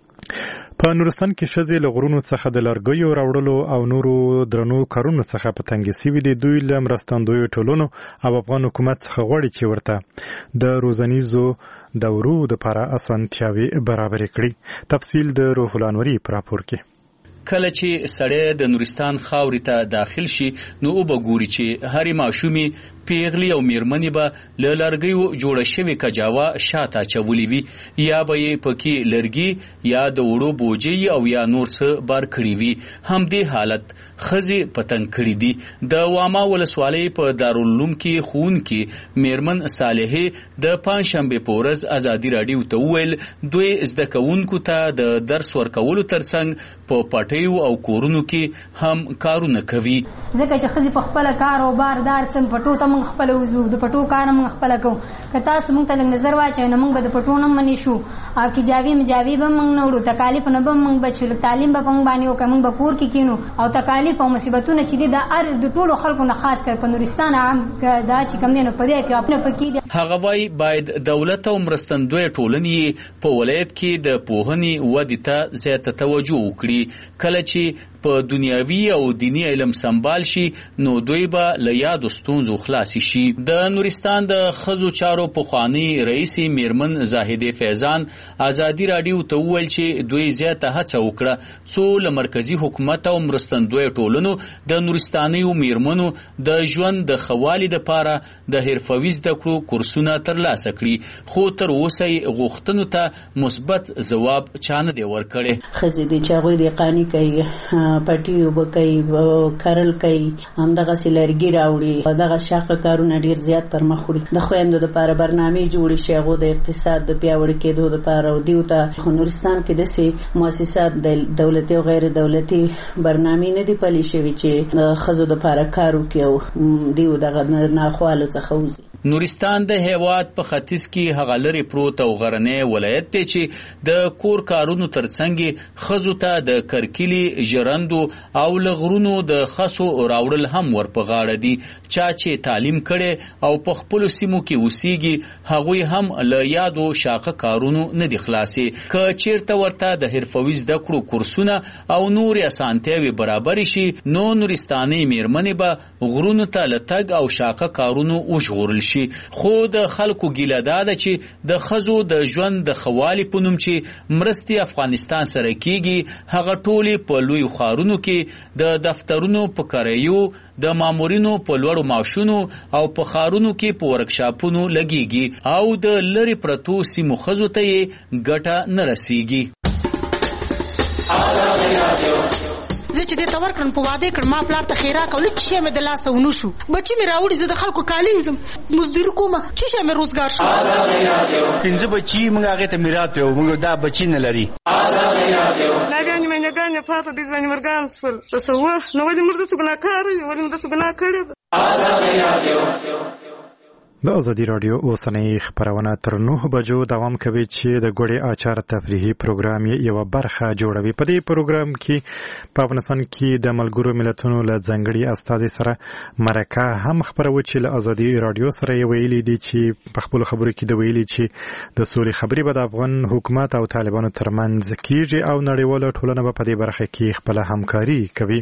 په نورستان کې ښځې له غرونو څخه د لرګیو راوړلو او نورو درنو کارونو څخه په تنګې سوي دي. دوی له مرستندویو ټولنو او افغان حکومت څخه غواړي چې ورته د روزنیزو دورو دپاره اسانتیاوې برابرې کړي. تفصیل د روح الانوري په راپور کې. کله چې سړی د نورستان خاورې ته داخل شي نو وبګوري چې هرې ماشومې پیغلي او میرمنې به له لرګیو جوړه شوې کجاوه شاته اچولې وي، یا به یې پکې لرګي یا د وړو بوجۍ او یا نور څه بار کړي وي. همدې حالت ښځې په تنګ کړي دي. د واما ولسوالۍ په دارالعلوم کې ښوونکې میرمن صالحې د پنجشنبې په ورځ ازادي راډیو ته وویل دوی زده کوونکو ته د درس ورکولو ترڅنګ په پټیو او کورونو کې هم کارونه کوي. ځکه چې ښځې په خپل کار او باردار څم پټو ته موږ خپل وزو د پټو کار موږ خپل کوو. که تاسو موږ ته لږ نظر واچوئ نو موږ به د پټو نه منې شو او کجاوي مجاوي به موږ نه وړو، تکالیف نه به موږ بچو، تعلیم به په موږ باندې وکړو، موږ به کور کې کینو او تکالیف او مصیبتونه چې دي د ټولو خلکو نه خاص کر په نورستان عام دا چې کم دی نو په دې کې خپل پکې دي. هغه وايي باید دولت او مرستندوی ټولنې په ولایت کې د پوهنې ودې ته زیاته توجه وکړي. کله چې په دنیاوي او دینی علم سمبال شي نو دوی به له یادو ستونزو خلاص شي. د نورستان د ښځو چارو پخوانی رئیس میرمن زاهده فیضان ازادي راډیو ته وویل چې دوی زیاته هڅه وکړه څو له مرکزی حکومت او مرستندوی ټولنو د نورستانیو میرمنو د ژوند د خوالي لپاره د حرفوي زده کړو کورسونه ترلاسه کړي، خو تر اوسه غوښتنو ته مثبت ځواب چانه دی ورکړی. ښځې دي چې هغوی د قاني کوي، پټي اوبه کوي، کرل کوي، همدغه لرګي راوړي، دغه شاخه کارونه ډیر زیات پر مخ وړي. د خویندو لپاره برنامې جوړې شي هغو د اقتصاد د پیاوړي کېدو لپاره او دیو ته نورستان کې داسې مؤسسات د دولتي او غیر دولتي برنامې نه دي پلي شوي چې د ښځو لپاره کار وکړي او دیو دغه ناخوالو څخه وځي. نورستان د هیواد په ختیځ کې هغه لري پروت او غرنی ولایت دی چې د کور کارونو ترڅنګ خزو ته د کرکلی ژرندو او لغرونو د خسو راوړل هم ورپه غاړه دي. چا چې تعلیم کړي او په خپل سیمو کې اوسېږي هغوی هم له یادو شاقه کارونو نه دي خلاصي. که چیرته ورته د حرفوي زده کړو کورسونه او نور اسانتیاوي برابر شي نو نورستاني میرمنې به غرونو ته لتګ او شاقه کارونو وشغورل شي. خو د خلکو ګیله ده چې د خزو د ژوند د خوالي په نوم چې مرستي افغانستان سره کیږي هغه ټولې په لوی ښارونو کې د دفترونو په کاریو د مامورینو په لوړو معاشونو او په ښارونو کې په ورکشاپونو لګیږي او د لری پرتو سیمو خزو ته یې ګټه نه رسیږي. زه چې دې ته ورکړم په واده کړم ما پلار ته خیرات او هیڅ شی مې د لاسه ونه شو. بچي مې راوړي زه د خلکو کالینځم مزدوري کوم چې شی مې روزګار شو. 15 بچي موږ هغه ته میراث یو موږ دا بچي نه لري. لاګانې مې نه ګانې پاتې دې باندې مرګان سول رسوه نو ولې مرده څه ګناه کار ولې مرده څه ګناه کړی. د ازادي رادیو اوسنۍ خبرونه تر 9 بجو دوام کوي چې د ګوړې اچار تفریحي پروګرام یو برخه جوړوي. په دې پروګرام کې په افغانستان کې د ملګرو ملتونو له ځنګړي استازي سره مرکه هم خبرو چې له ازادي رادیو سره ویلي دي چې په خپل خبرو کې د ویلي چې د سولې خبرې به د افغان حکومت او طالبانو ترمنځ کیږي او نړیواله ټولنه به په دې برخه کې خپل همکاري کوي.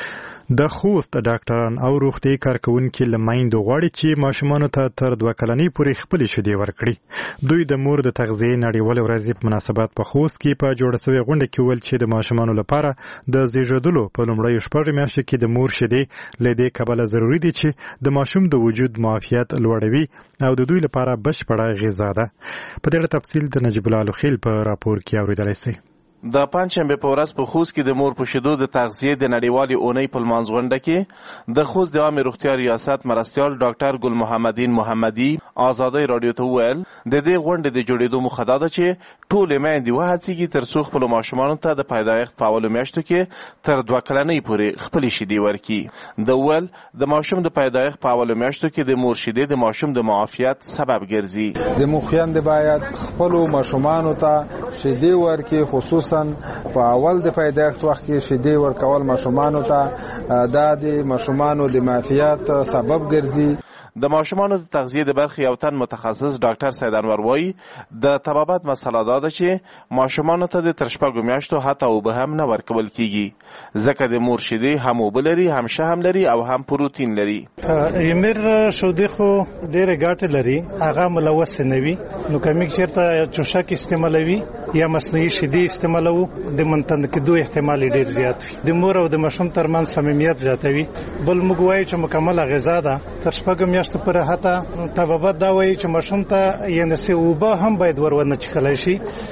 د خوست ډاکټران او روغتي کارکونکو لمایندو غواړي چې ماشومانو ته تر 2 کلنۍ پورې خپل شیدې ورکړي. دوی د مور د تغذیې نړیوال ورځې په مناسبت په خوست کې په جوړه شوې غونډه کې ویل چې د ماشومانو لپاره د زیږیدلو په لومړیو 6 میاشتو کې د مور شیدې له دې کبله ضروری دي چې د ماشوم د وجود معافیت لوړوي او د دوی لپاره بشپړه غذا ده. په دې تفصیل د نجیب الله خیل په راپور کې اوریدلای شئ. د پنځشنبه په ورځ په خوست کې د مور په شیدو د تغذیې د نړیوالې اونۍ په لمانځ غونډه کې د خوست د عامه روغتیا ریاست مرستیال ډاکټر ګل محمدین محمدي آزادۍ رادیو ته وویل د دې غونډې د جوړېدو موخه دا ده چې ټولې میندې وهڅېږي تر څو خپلو ماشومانو ته د پیدایښت په اولو میاشتو کې تر 2 کلنۍ پورې خپلې شیدې ورکړي. د وویل د ماشوم د پیدایښت په اولو میاشتو کې د مور شیدې د ماشوم د معافیت سبب ګرځي. د خویندې باید خپلو ماشومانو ته شیدې ورکړي خصوصا په اول د پیدایښت وخت کې شیدې ورکول ماشومانو ته دا د ماشومانو د معافیت سبب ګرځي. د ماشومانو د تغذیې د برخې یو تن متخصص ډاکټر سید انور وایي د طبابت مسله دا ده چې ماشومانو ته د تر 6 میاشتو حتی اوبه هم نه ورکول کیږي ځکه د مور شیدې هم اوبه لري هم شهم لري او هم پروتین لري. یمر شیدې خو ډېره ګټه لري هغه ملوث نه وي نو کومک چیرته چوشک استعمالوي یا مصنوعي شیدې استعمالوي د منتن کېدو احتمال ډېر زیات وي. د مور او د ماشوم ترمنځ صمیمیت زیاتوي. بل موږ وایو چې مکمله غذا ده تر 6 میاشتو پر حتی طبابت دا وایي چې ماشوم ته یعنی سه اوبه هم باید ورونه چخلای شي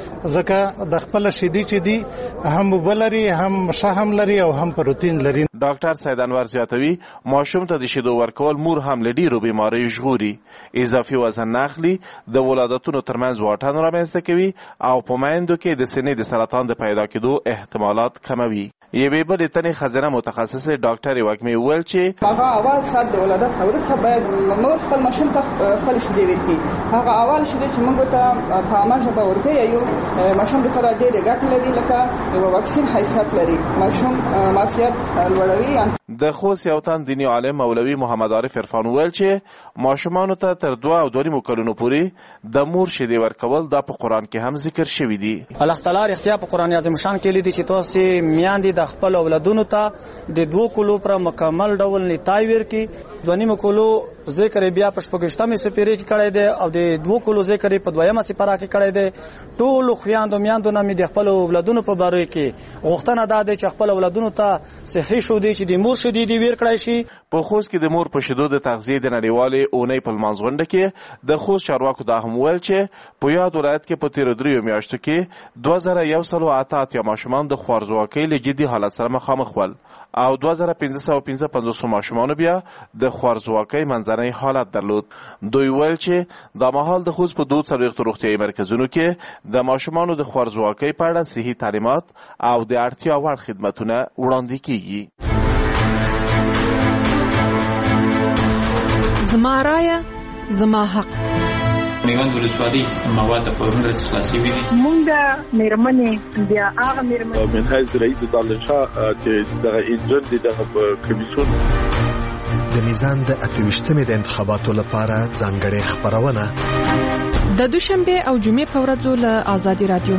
ځکه د خپل شیدې چې دي هم بلري هم شهم لري او هم پروتین لري. ډاکټر سید انور زیاتوي ماشوم ته د شیدو ورکول مور هم له ډیرو بیماریو ژغوري اضافي وزن ناخلي د ولادتونو ترمنځ واټن رامنځته کوي او په میندو کې د سینې د سرطان د پیدا کېدو احتمالات کموي. یوې بلې تنې خزانه متخصص ډاکټر وګمې وویل چې هغه اول سات د ولادت وروسته باید مور خپل ماشوم ته خپل شیدې ورکړي. هغه اول شیدې چې موږ ته په عامه ژبه ورکوي یو ماشوم لپاره ډېرې ګټې لري لکه یو واکسین حیثیت لري ماشوم معافیت لوړوي. د خوست یو تن دیني عالم مولوي محمد عارف عرفان ویل چې ماشومانو ته تر 2 او 2.5 کلونو پورې د مور شیدې ورکول دا په قرآن کې هم ذکر شوی دی. الله تعالی اختیار په قرآن عظیم شان کې لیدي چې تاسو میاندې د خپل اولادونو ته د 2 کلو پر مکمل ډول نتای ورکړي. 2.5 کلو ذکر بیا په 15مې سپیرې کې کړی دی او د 2 کلو ذکر په 2مه سپاره کې کړی دی. ټول خویاندو میاندو نه د خپل اولادونو په باره کې غوښتنه ده چې خپل اولادونو ته صحي شودي چې د مور شیدې دی ورکړای شي. په خوست کې د مور په شیدو د تغذیې د نړیوالې اونۍ په لمانځ غونډه کې د خوست چارواکو دا هم ویل چې په یاد ولایت کې په تیرو 3 میاشتو کې 2188 ماشومان د خوارځواکۍ له جدي حالت سره مخامخ ول او 2555 ماشومان بیا د خوارځواکۍ منځنی حالت درلود. دوی ویل چې دا مهال د خوست په 2 روغتیايي مرکزونو کې د ماشومانو د خوارځواکۍ په اړه صحي تعلیمات او د اړتیا وړ خدمتونه وړاندې کیږي. زما رایه زما حق. میوند ولسوالۍ مواد په پرونده خلاصي وي. مونږ د میرمنې بیا هغه میرمنې منهج رئیس دالشاه چې دغه انجن دي دغه کمیسیون د میزان د 28مې د انتخاباتو لپاره ځانګړې خبرونه د دوشنبه او جمعې په ورځو له آزادي رادیو.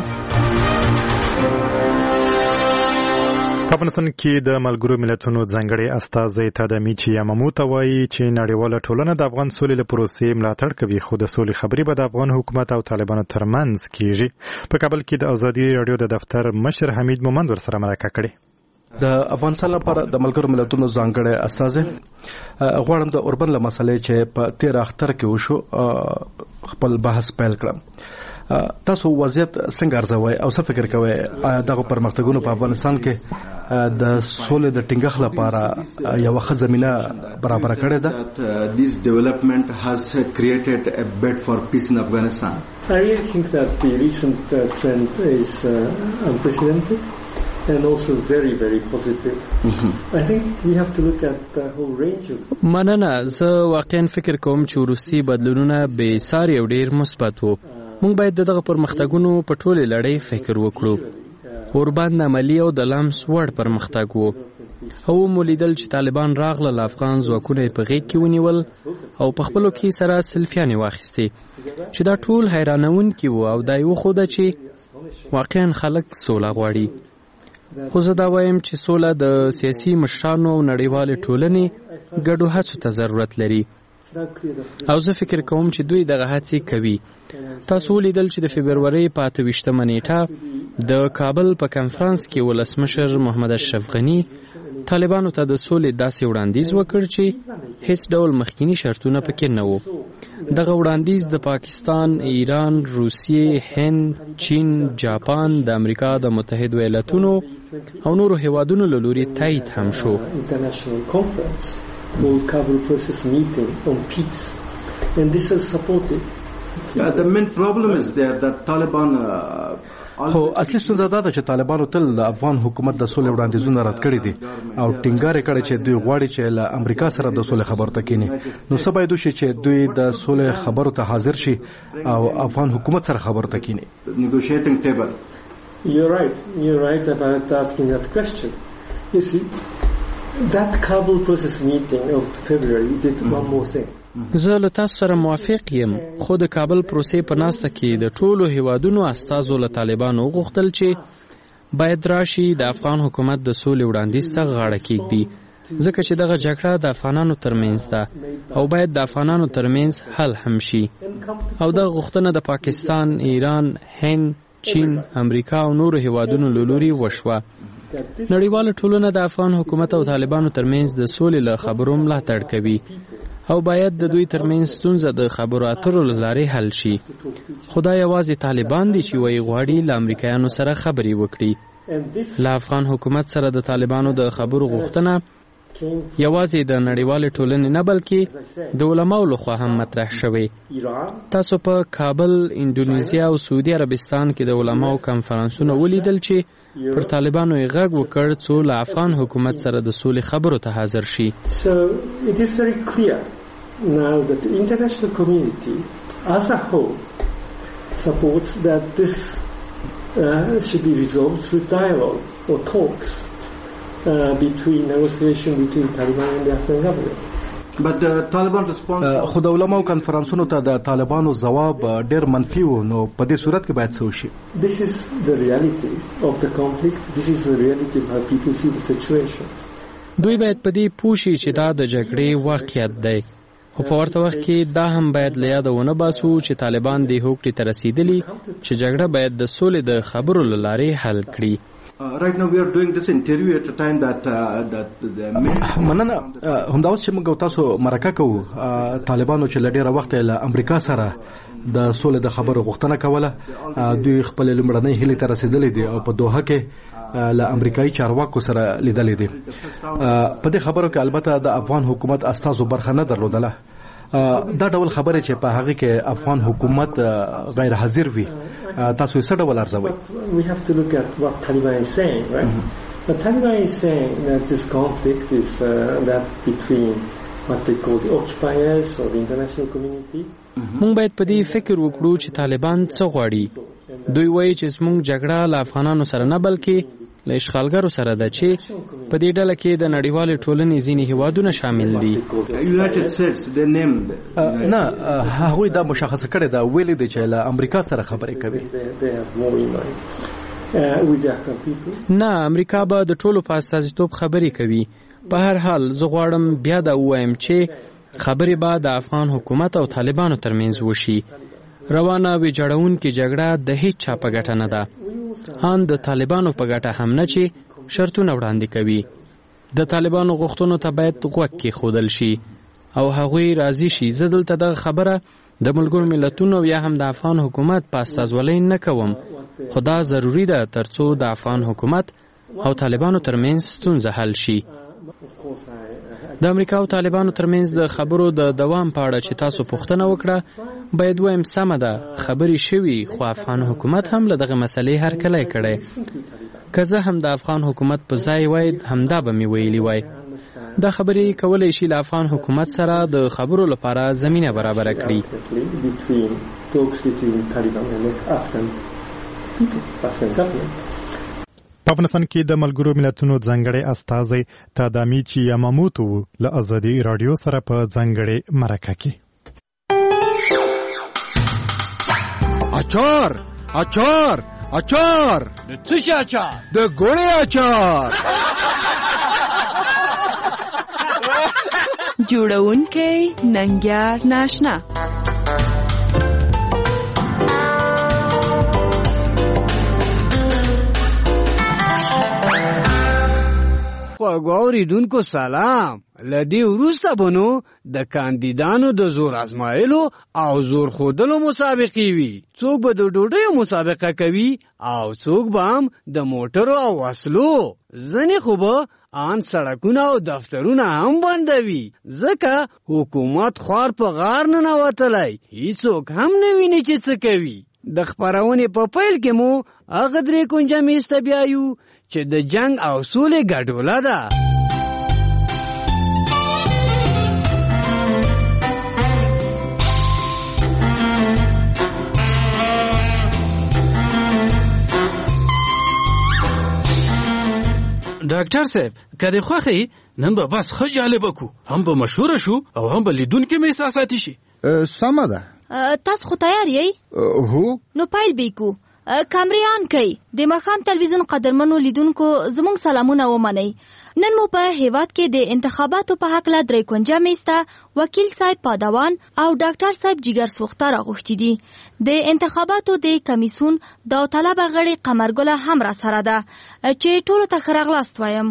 په افغانستان کې د ملګرو ملتونو ځانګړي استازی تادمیچی یاماموته وایي چې نړیواله ټولنه د افغان سولې له پروسې ملاتړ کوي، خو د سولې خبرې به د افغان حکومت او طالبانو ترمنځ کیږي. په کابل کې د آزادي رادیو د دفتر مشر حمید مومند ورسره مرکه کړې. د افغانستان لپاره د ملګرو ملتونو ځانګړي استازی غواړم د اوربن له مسلې چې په 13 اختر کې وشو خپل بحث پیل کړم. تاسو وضعیت څنګه ارزوي او څه فکر کوئ دغه پرمختګونو په افغانستان کې د سولې د ټینګښت لپاره یو ښه زمينه برابر کړې ده؟ This development has created a bed for peace in Afghanistan. I really think that the recent trend is unprecedented and also very, very positive. I think we have to look at the whole range of... مننه. زه واقعا فکر کوم چې وروستي بدلونونه بې ساري او ډېر مثبت وو. موږ باید دغه پرمختګونو په ټوله لړۍ فکر وکړو. اوربان عملی او د لمس وړ پرمختګ وو. او مولیدل چې طالبان راغله افغان ځواکونه په غېږ کې ونیول او په خپلو کې سره سلفیانې واخیستې چې دا ټول حیرانونکي وو او دا یې وښوده چې واقعا خلک سوله غواړي. خو زه دا وایم چې سوله د سیاسي مشرانو او نړیوالې ټولنې ګډو هڅو ته ضرورت لري او زه فکر کوم چې دوی دغه هڅې کوي. تاسو ولیدل چې د فبرورۍ په 28مه نیټه د کابل په کنفرانس کې ولسمشر محمد اشرف غني طالبانو ته د سولې داسې وړاندیز وکړ چې هیڅ ډول مخکینی شرطونه پکې نه وو. دغه وړاندیز د پاکستان، ایران، روسیې، هند، چین، جاپان، د امریکا د متحدو ایالاتونو او نورو هیوادونو له لوري تایید هم شو. called Kabul Process Meeting on Peace, and this is supported. The main problem is there that Taliban خو اصلي ستونزه دا ده چې طالبانو تل د افغان حکومت د سولې وړاندیزونه رد کړي دي او ټینګار یې کړی چې دوی غواړي چې له امریکا سره د سولې خبرو ته کینی. نو څه باید وشي چې دوی د سولې خبرو ته حاضر شي او افغان حکومت سره خبرو ته کینی. Negotiating table. You're right about asking that question. You see, that Kabul process meeting of February did one more thing. زه له تاسو سره موافق یم، خو د کابل پروسې په ناسته کې د ټولو هیوادونو استازو له طالبانو وغوښتل چې باید راشي د افغان حکومت د سولې وړاندیز ته غاړه کېږدي، ځکه چې دغه جګړه د افغانانو ترمنځ ده او باید د افغانانو ترمنځ حل هم شي. او دغه غوښتنه د پاکستان، ایران، هند، چین، امریکا او نورو هیوادونو له لوري وشوه. نړیواله ټولنه د افغان حکومت او طالبانو ترمنځ د سولې له خبرو ملاتړ کوي او باید د دوی ترمنځ ستونزه د خبرو اترو له لارې حل شي. خدا یوازې طالبان دي چې وایي غواړي له امریکایانو سره خبرې وکړي. له افغان حکومت سره د طالبانو د خبرو غوښتنه یوازې د نړیوالې ټولنې نه بلکې د علماو لخوا هم مطرح شوې. تاسو په کابل، اندونیزیا او سعودي عربستان کې د علماو کنفرانسونه ولیدل چې پر طالبانو یې غږ وکړ څو له افغان حکومت سره د سولې خبرو ته حاضر شي. So it is very clear now that the international community as a whole supports that this should be resolved through dialogue or talks between negotiation between Taliban and the Afghan government. But the Taliban response خو د علماو کنفرانسونو ته د طالبانو ځواب ډېر منفي و. نو په دې صورت کې باید څه وشي؟ This is the reality of the conflict. This is the reality of how people see the situation. دوی باید په دې پوه شي چې دا د جګړې واقعیت دی، خو په ورته وخت کې دا هم باید له یاده ونه باسو چې طالبان دې هوکړې ته رسیدلي چې جګړه باید د سولې د خبرو له لارې حل کړي. Right now we are doing this interview at a time that مننه. همدا اوس چې موږ تاسو مرکه کوو، طالبانو چې له ډېره وخته له امریکا سره د سولې د خبرو غوښتنه کوله، دوی خپل لومړنۍ هیلې ته رسیدلې دي او په دوحه کې له امریکایي چارواکو سره لیدلې دي. په دې خبرو کې البته د افغان حکومت استازو برخه نه درلودله. دا ډول خبره چې په هغه کې افغان حکومت غیر حاضر وي، تاسو یې څه ډول ارزوئ؟ We have to look at what Taliban is saying, right? The Taliban is saying that this conflict is that between what they call the occupiers or the international community. مونږ باید په دې فکر وکړو چې طالبان څه غواړي. دوی وایي چې زموږ جګړه له افغانانو سره نه بلکې له اشغالګرو سره ده چې په دې ډله کې د نړیوالې ټولنې ځینې هیوادونه شامل دي. نه هغوی دا مشخصه کړې ده ویلي دي چې له امریکا سره خبرې کوي. نه امریکا به د ټولو په استازیتوب خبرې کوي. په هر حال زه غواړم بیا دا ووایم چې خبرې به د افغان حکومت او طالبانو ترمنځ وشي. روانه ویجاړونکې جګړه د هیڅ چا په ګټه نه ده. ان د طالبانو په ګټه هم نه چې شرطونه وړاندې کوي. د طالبانو غوښتنو ته باید غوږ کېښودل شي او هغوی راضي شي. زه دلته دغه خبره د ملګرو ملتونو یا هم د افغان حکومت په استازولۍ نه کوم، خو دا ضروري ده ترڅو د افغان حکومت او طالبانو ترمنځ ستونزه حل شي. د امریکا او طالبانو ترمنځ د خبرو د دوام په اړه چې تاسو پوښتنه وکړه باید وایم سمه ده، خبرې شوي، خو افغان حکومت هم له دغه مسلې هرکلی کړی. که زه هم د افغان حکومت په ځای وای همدا به مې ویلي وای. دا خبرې کولی شي له افغان حکومت سره د خبرو لپاره زمینه برابره کړي. په افغانستان کې د ملګرو ملتونو ځانګړی استازی تادامیچی یاماموتو له ازادي رادیو سره په ځانګړې مرکه کې اچار اچار اچار د څه شي اچار؟ د ګوړې اچار جوړونکی ننګیار ناشنا. خواږه اوریدونکو سلام. لدی وروسته بنو د کاندیدانو د زور آزمایلو او زور خودلو مسابقې وي. څوک به د ډوډۍ مسابقه کوي او څوک به هم د موټرو او وسلو. ځنې خو به ان سړکونه او دفترونه هم بندوي ځکه حکومت خوار په غار نه نوتلی. هیڅوک هم نه ویني چې څه کوي. د خپرونې په پیل کې مو هغه درې کونجه میسته بیایو چې د جنگ او سولې ګډوله ده. ډاکټر صاحب که دې خوښي نن به بس ښه جالبه کو، هم به مشهوره شو او هم به لیدونکي مې احساساتي شي. سمه ده. تاسو خو تیار یئ؟ هو. نو پیل به کو. کامریان کوي د مخام تلویزیون قدرمنو لیدونکو زموږ سلامونه ومنئ. نن مو په هیواد کې د انتخاباتو په حق له درې کونجه میسته وکیل صاحب پادوان او ډاکټر صاحب جګر سوخته راغوښتي دي. د انتخاباتو د کمیسیون داوطلبه غړي قمرګله هم را سره ده چې ټولو ته ښه راغلاست وایم.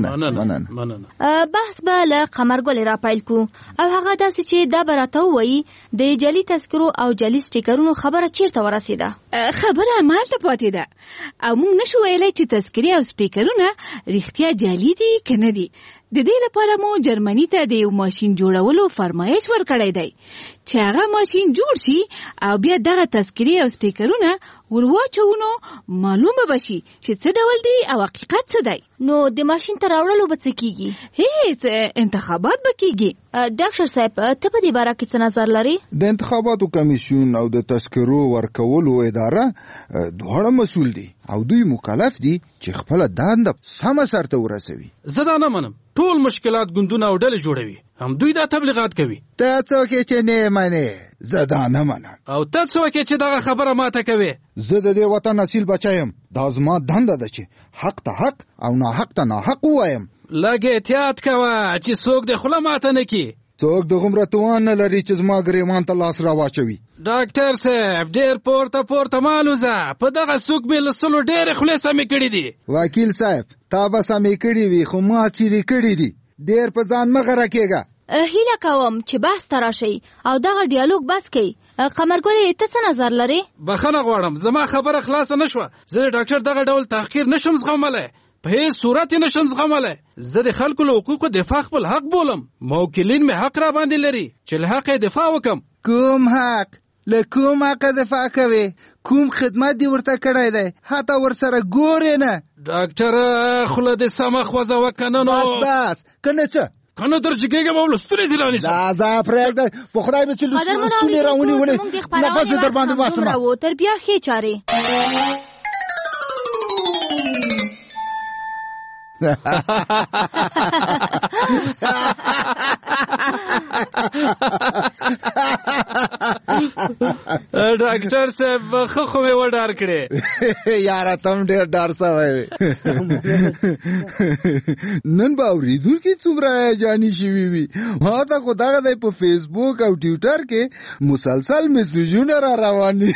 مننه. بحث به له قمرګلې را پیل کو او هغه داسې چې دا به راته ووایي د جعلي تذکرو او جعلي سټیکرونو خبره چیرته ورسېده. خبره همالته پاتې ده او موږ نشو ویلی چې تذکرې او سټیکرونه رښتیا جعلي دي که نه دي. د دې لپاره مو جرمني ته د یو ماشین جوړولو فرمایش ورکړی دی چې هغه ماشین جوړ شي او بیا دغه تذکرې او سټیکرونه ورواچونو معلومه بشي چې څه ډول دی او حقیقت څه دی. نو د ماشین ته راوړلو به څه کیږي؟ هیڅ انتخابات به کیږي. ډاکټر صاحب ته په دې باره کې څه نظر لري؟ د انتخاباتو کمیسیون او د تذکرو ورکولو اداره دواړه مسؤل دي او دوی مکلف دي چې خپل دنده سمه سرته ورسوي. زه دا نه منم. ټول مشکلات ګوندونه او ډلې جوړوي، هم دوی دا تبلیغات کوي. ته څوک چې نه منې؟ زه دا نه منم. او ته څوک چې دغه خبره ماته کوي؟ زه د دې وطن اصیل بچایم. دا زما دنده ده چې حق ته حق او ناحق ته ناحق ووایم. لږ احتیاط کوه چې څوک د خوله ماته نه کړي. څوک د غومره توان نه لري چې زما ګریوان ته لاس راواچوي. ډاکټر صاحب ډېر پورته مالوزه په دغه څوک مې له سلو ډېرې خولې سمې کړي دي. وکیل صاحب تا به سمې کړي وي خو ما چیرې کړي دي. ډېر په ځان مه غره کېږه. هیله کوم چې بحث ته راشئ او دغه ډیالوګ بس کړئ. قمرګلې ته څه نظر لرې؟ بخښنه غواړم زما خبره خلاصه نه شوه. زه د ډاکټر دغه ډول تحقیر نشم زغملی، په هیڅ صورت یې نشم زغملی. زه د خلکو له حقوقو دفاع خپل حق بولم. موکلین مې حق را باندې لري چې له حق یې دفاع وکم. کوم حق؟ له کوم حق دفاع کوي؟ کوم خدمت دی ورته کړی دی؟ حتی ورسره ګورې نه. ډاکټر خوله دې سمه خوځوه که نه نو بس که نه څه کنه تر چې کېږم او لستونې دې رانیسم. دا پرېږده په خدای به چې لستونې راونیولې نفس دې در باندې باسم. تر بیا ښې چارې ډاکټر صاحب خو مې وډار کړې. یاره تم ډېر ډار سوی. نن به اورېدونکي څومره جاني شوي وي. ما ته خو دغه دی په فیسبوک او ټویټر کې مسلسل میسیجونه را روان دي.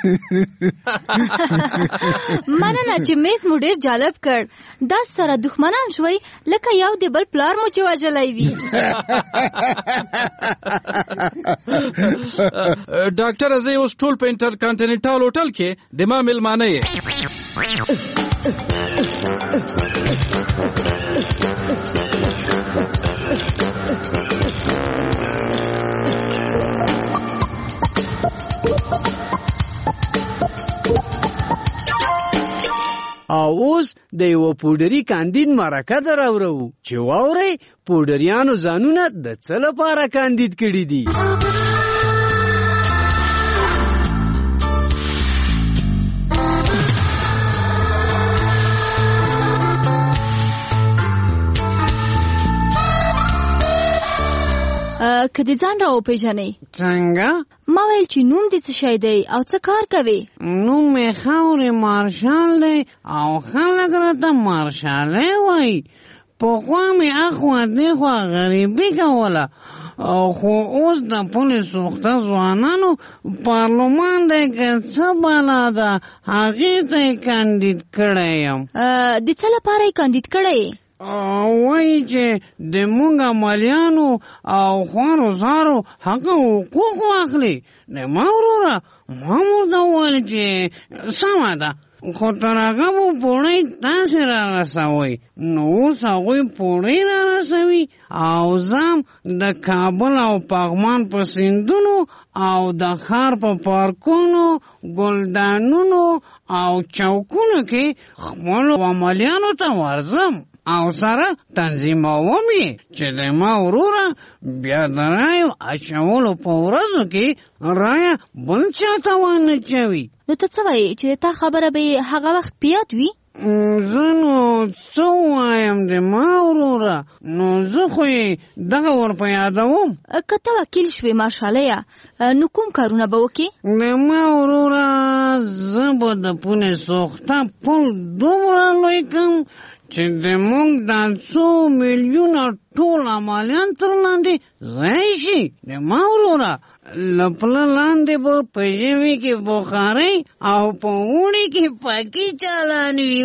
مننه چې میس مو ډېر جالب کړ. دا سره دښمنان شوي لکه یو د بل پلار مو چې وژلی وي. ډاکټره زه اوس ټول په انټر کانټیننټال هوټل کې د ما مېلمانه یې. او اوس د یو پوډري کاندید مرکه دراورو چې واورئ پوډریانو ځانونه د څه لپاره کاندید کړي دي. که د ځان را وپېژنئ. څنګه؟ ما ویل چې نوم دې څه شی دی او څه کار کوې؟ نوم مې خاورې مارشال دی او خلک راته مارشالی وایي. پخوا مې اخوا دېخوا غریبي کوله خو اوس د پولې سوخته ځوانانو پارلمان دی که څه بلا ده هغې ته یې کاندید کړی یم. د څه لپاره یې کاندید کړی یې؟ وایي چې د مونږ عملیانو او خوارو زارو هغه حقوق واخلي. د ما وروره ما ورته وویل چې سمه ده خو تر هغه به پوړۍ تاسې را رسوئ. نو اوس هغوی پوړۍ را رسوي او زم د کابل او پغمان په سیندونو او د ښار په پارکونو ګلدانونو او چوکونو کې خپلو عملیانو ته ورځم او سره تنظیموم یې چې د ما وروره بیا د رایو اچولو په ورځو کې رایه بل چاته ونه چوي. نو ته څه وایې چې تا خبره به هغه وخت پیاد وي؟ زه نو څه وایم د ما وروره نو زه خو یې دغه ورپه یادوم. که ته وکیل شوې مارشالیه نو کوم کارونه به وکړې؟ د ما وروره زه به د پونې سوخته پل دومره لوی کړم چې د مونږ دا 100 میلیونه ټول عملیان تر لاندې ځای شي. د ما وروره له پله لاندې به په ژمي کې بخارۍ او په اوړي کې پکې چالان وي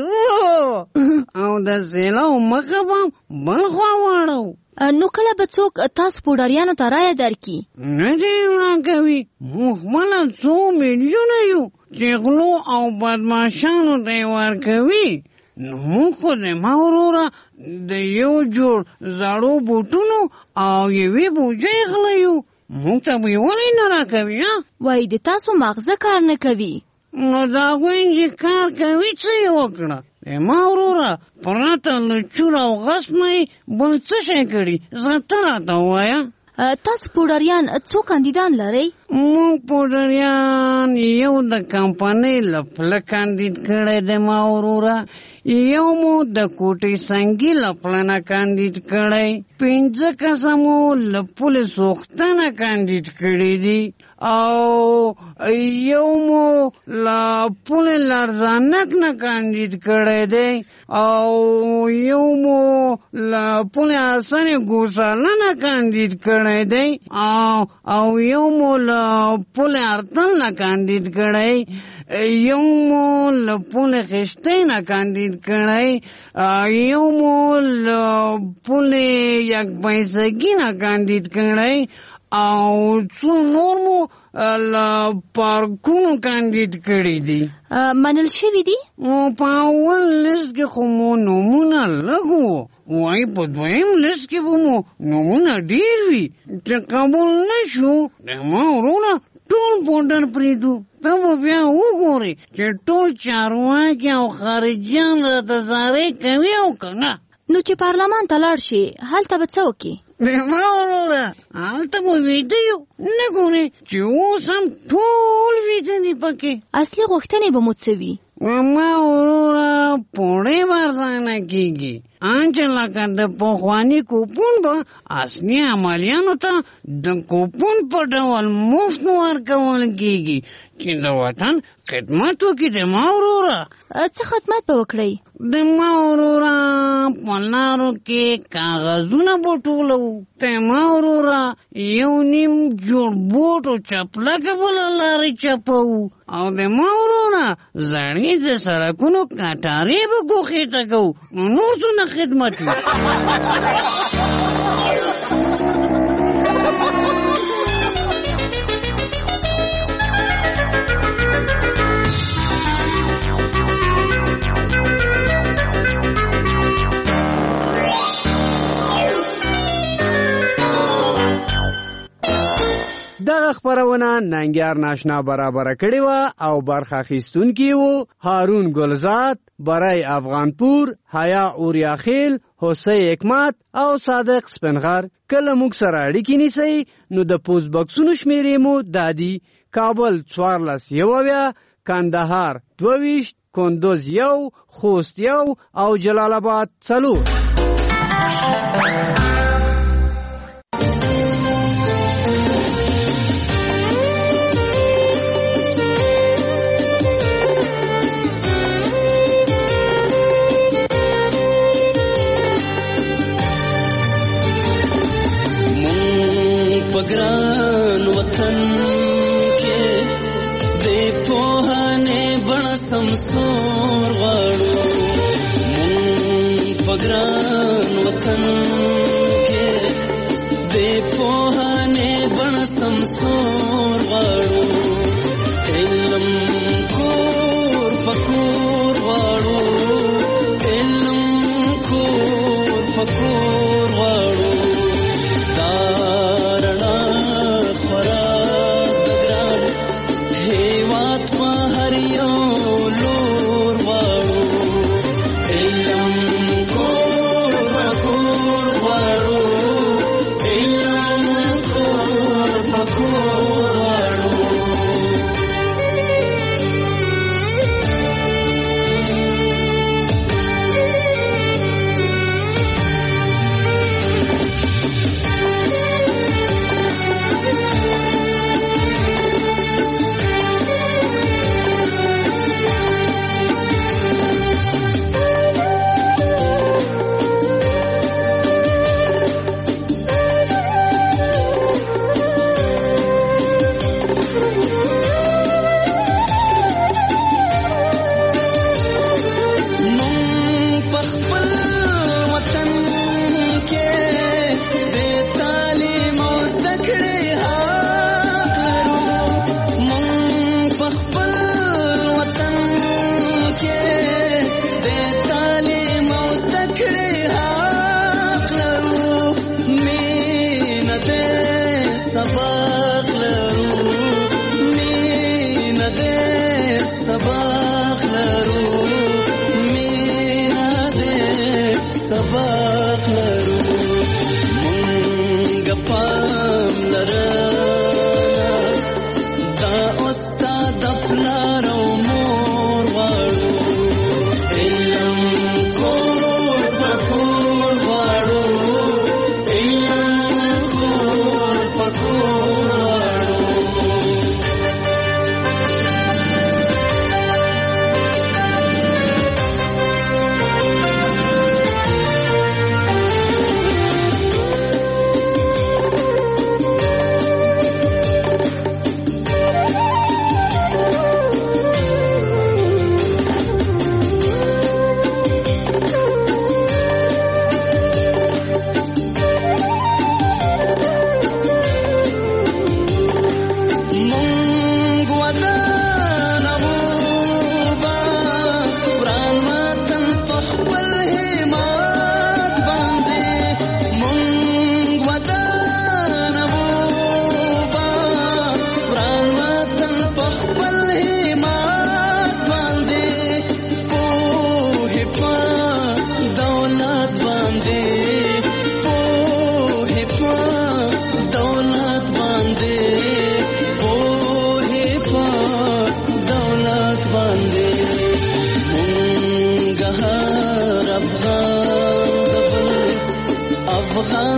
او د سیلاو مخه به بل خوا واړو. نو کله به څوک تاسو پوډریانو ته رایه درکړي؟ نه دې راکوي. موږ خپله 100 میلیونه یو چې غلو او بدماشانو ته یې ورکوي. نو موږ خو د ما وروره د یو جوړ زړو بوټونو او یوې بوجۍ غله یو. موږ ته به یې ولې نه راکوي؟ وایي د تاسو مغزه کار نه کوي. نو د هغوی چې کار کوي څه یې وکړه؟ د ما وروره پرته له چور او غصب نه یې بل څه شی کړي؟ زه ته راته ووایه. تاسو پوډریان څو کاندیدان لرئ؟ موږ پوډریان یو د کمپنۍ له پله کاندید کړی د ما وروره. یو مو د کوټې سنګي له پله نه کاندید کړی. 5 کسه مو له پولې سوخته نه کاندید کړي دي او یو مو له پولې لرزانک نه کاندید کړی دی او یو مو له پولې حسن ګوساله نه کاندید کړی دی او یو مو له پولې ارتل نه کاندید کړی. یو مو له پولې خشتۍ نه کاندید کړی. یو مو له پولې یک پیسګي نه کاندید کړی او څو نور مو له پارکونو کاندید کړي دي. منل شوي دي؟ په اول لیست کې خو مو نومونه لږ وو. وایي په دویم لیست کې به مو نومونه ډېر وي. چې قبول نه شو د ما وروره ټول پوډر پرېږدو. ته به بیا وګورې چې ټول چارواکي او خارجیان راته زارۍ کوي او که نه. نو چې پارلمان ته لاړ شي هلته به څه وکړي؟ ما وروره هلته به ویده یو نه ګورې چې اوس هم ټول ویده دي پکې. اصلي غوښتنې به مو څه وي؟ ما وروره پوړې ورځانه کېږي چې لکه د پخواني کوپون به اصلي عملیانو ته د کوپون په ډول مفت ورکول کېږي چې د وطن خدمت وکړي. د ما وروره څه خدمت به وکړئ؟ د ما وروره په لارو کې کاغذونه به ټولو. د ما وروره یو نیم جوړ بوټو چپلکه به له لارې چپوو او د ما وروره زړې د سړکونو کټارې به ګوښې ته کوو. نور څونه خدمت وي. دغه خبرونه ننګیار ناشنا برابر کړي و او برخه اخیستونکي وو هارون ګلزاد، برای افغانپور، حیا اوریاخیل، حسین حکمت او صادق سپنغر. کله موږ سره اړیکې نیسئ نو د پوسټ باکسونو شمیرې مو دادي: کابل 14 کندهار 22 کندوز 1 خوست 1 او جلال آباد 4. پگران وطن کے دے پوہانے بڑا سمسور غاڑو. پگران وطن کے دے پوہانے بڑا سمسور غاڑو. علم کور پکور غاڑو، علم کور پکور غاڑو.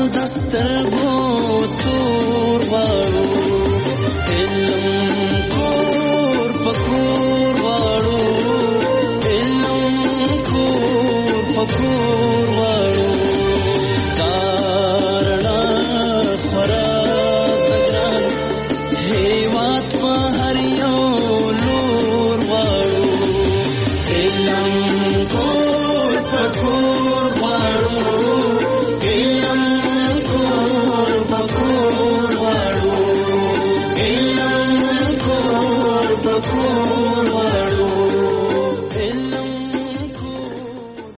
دسترګو تور غواړو علم کور پکور غواړو علم کور پکور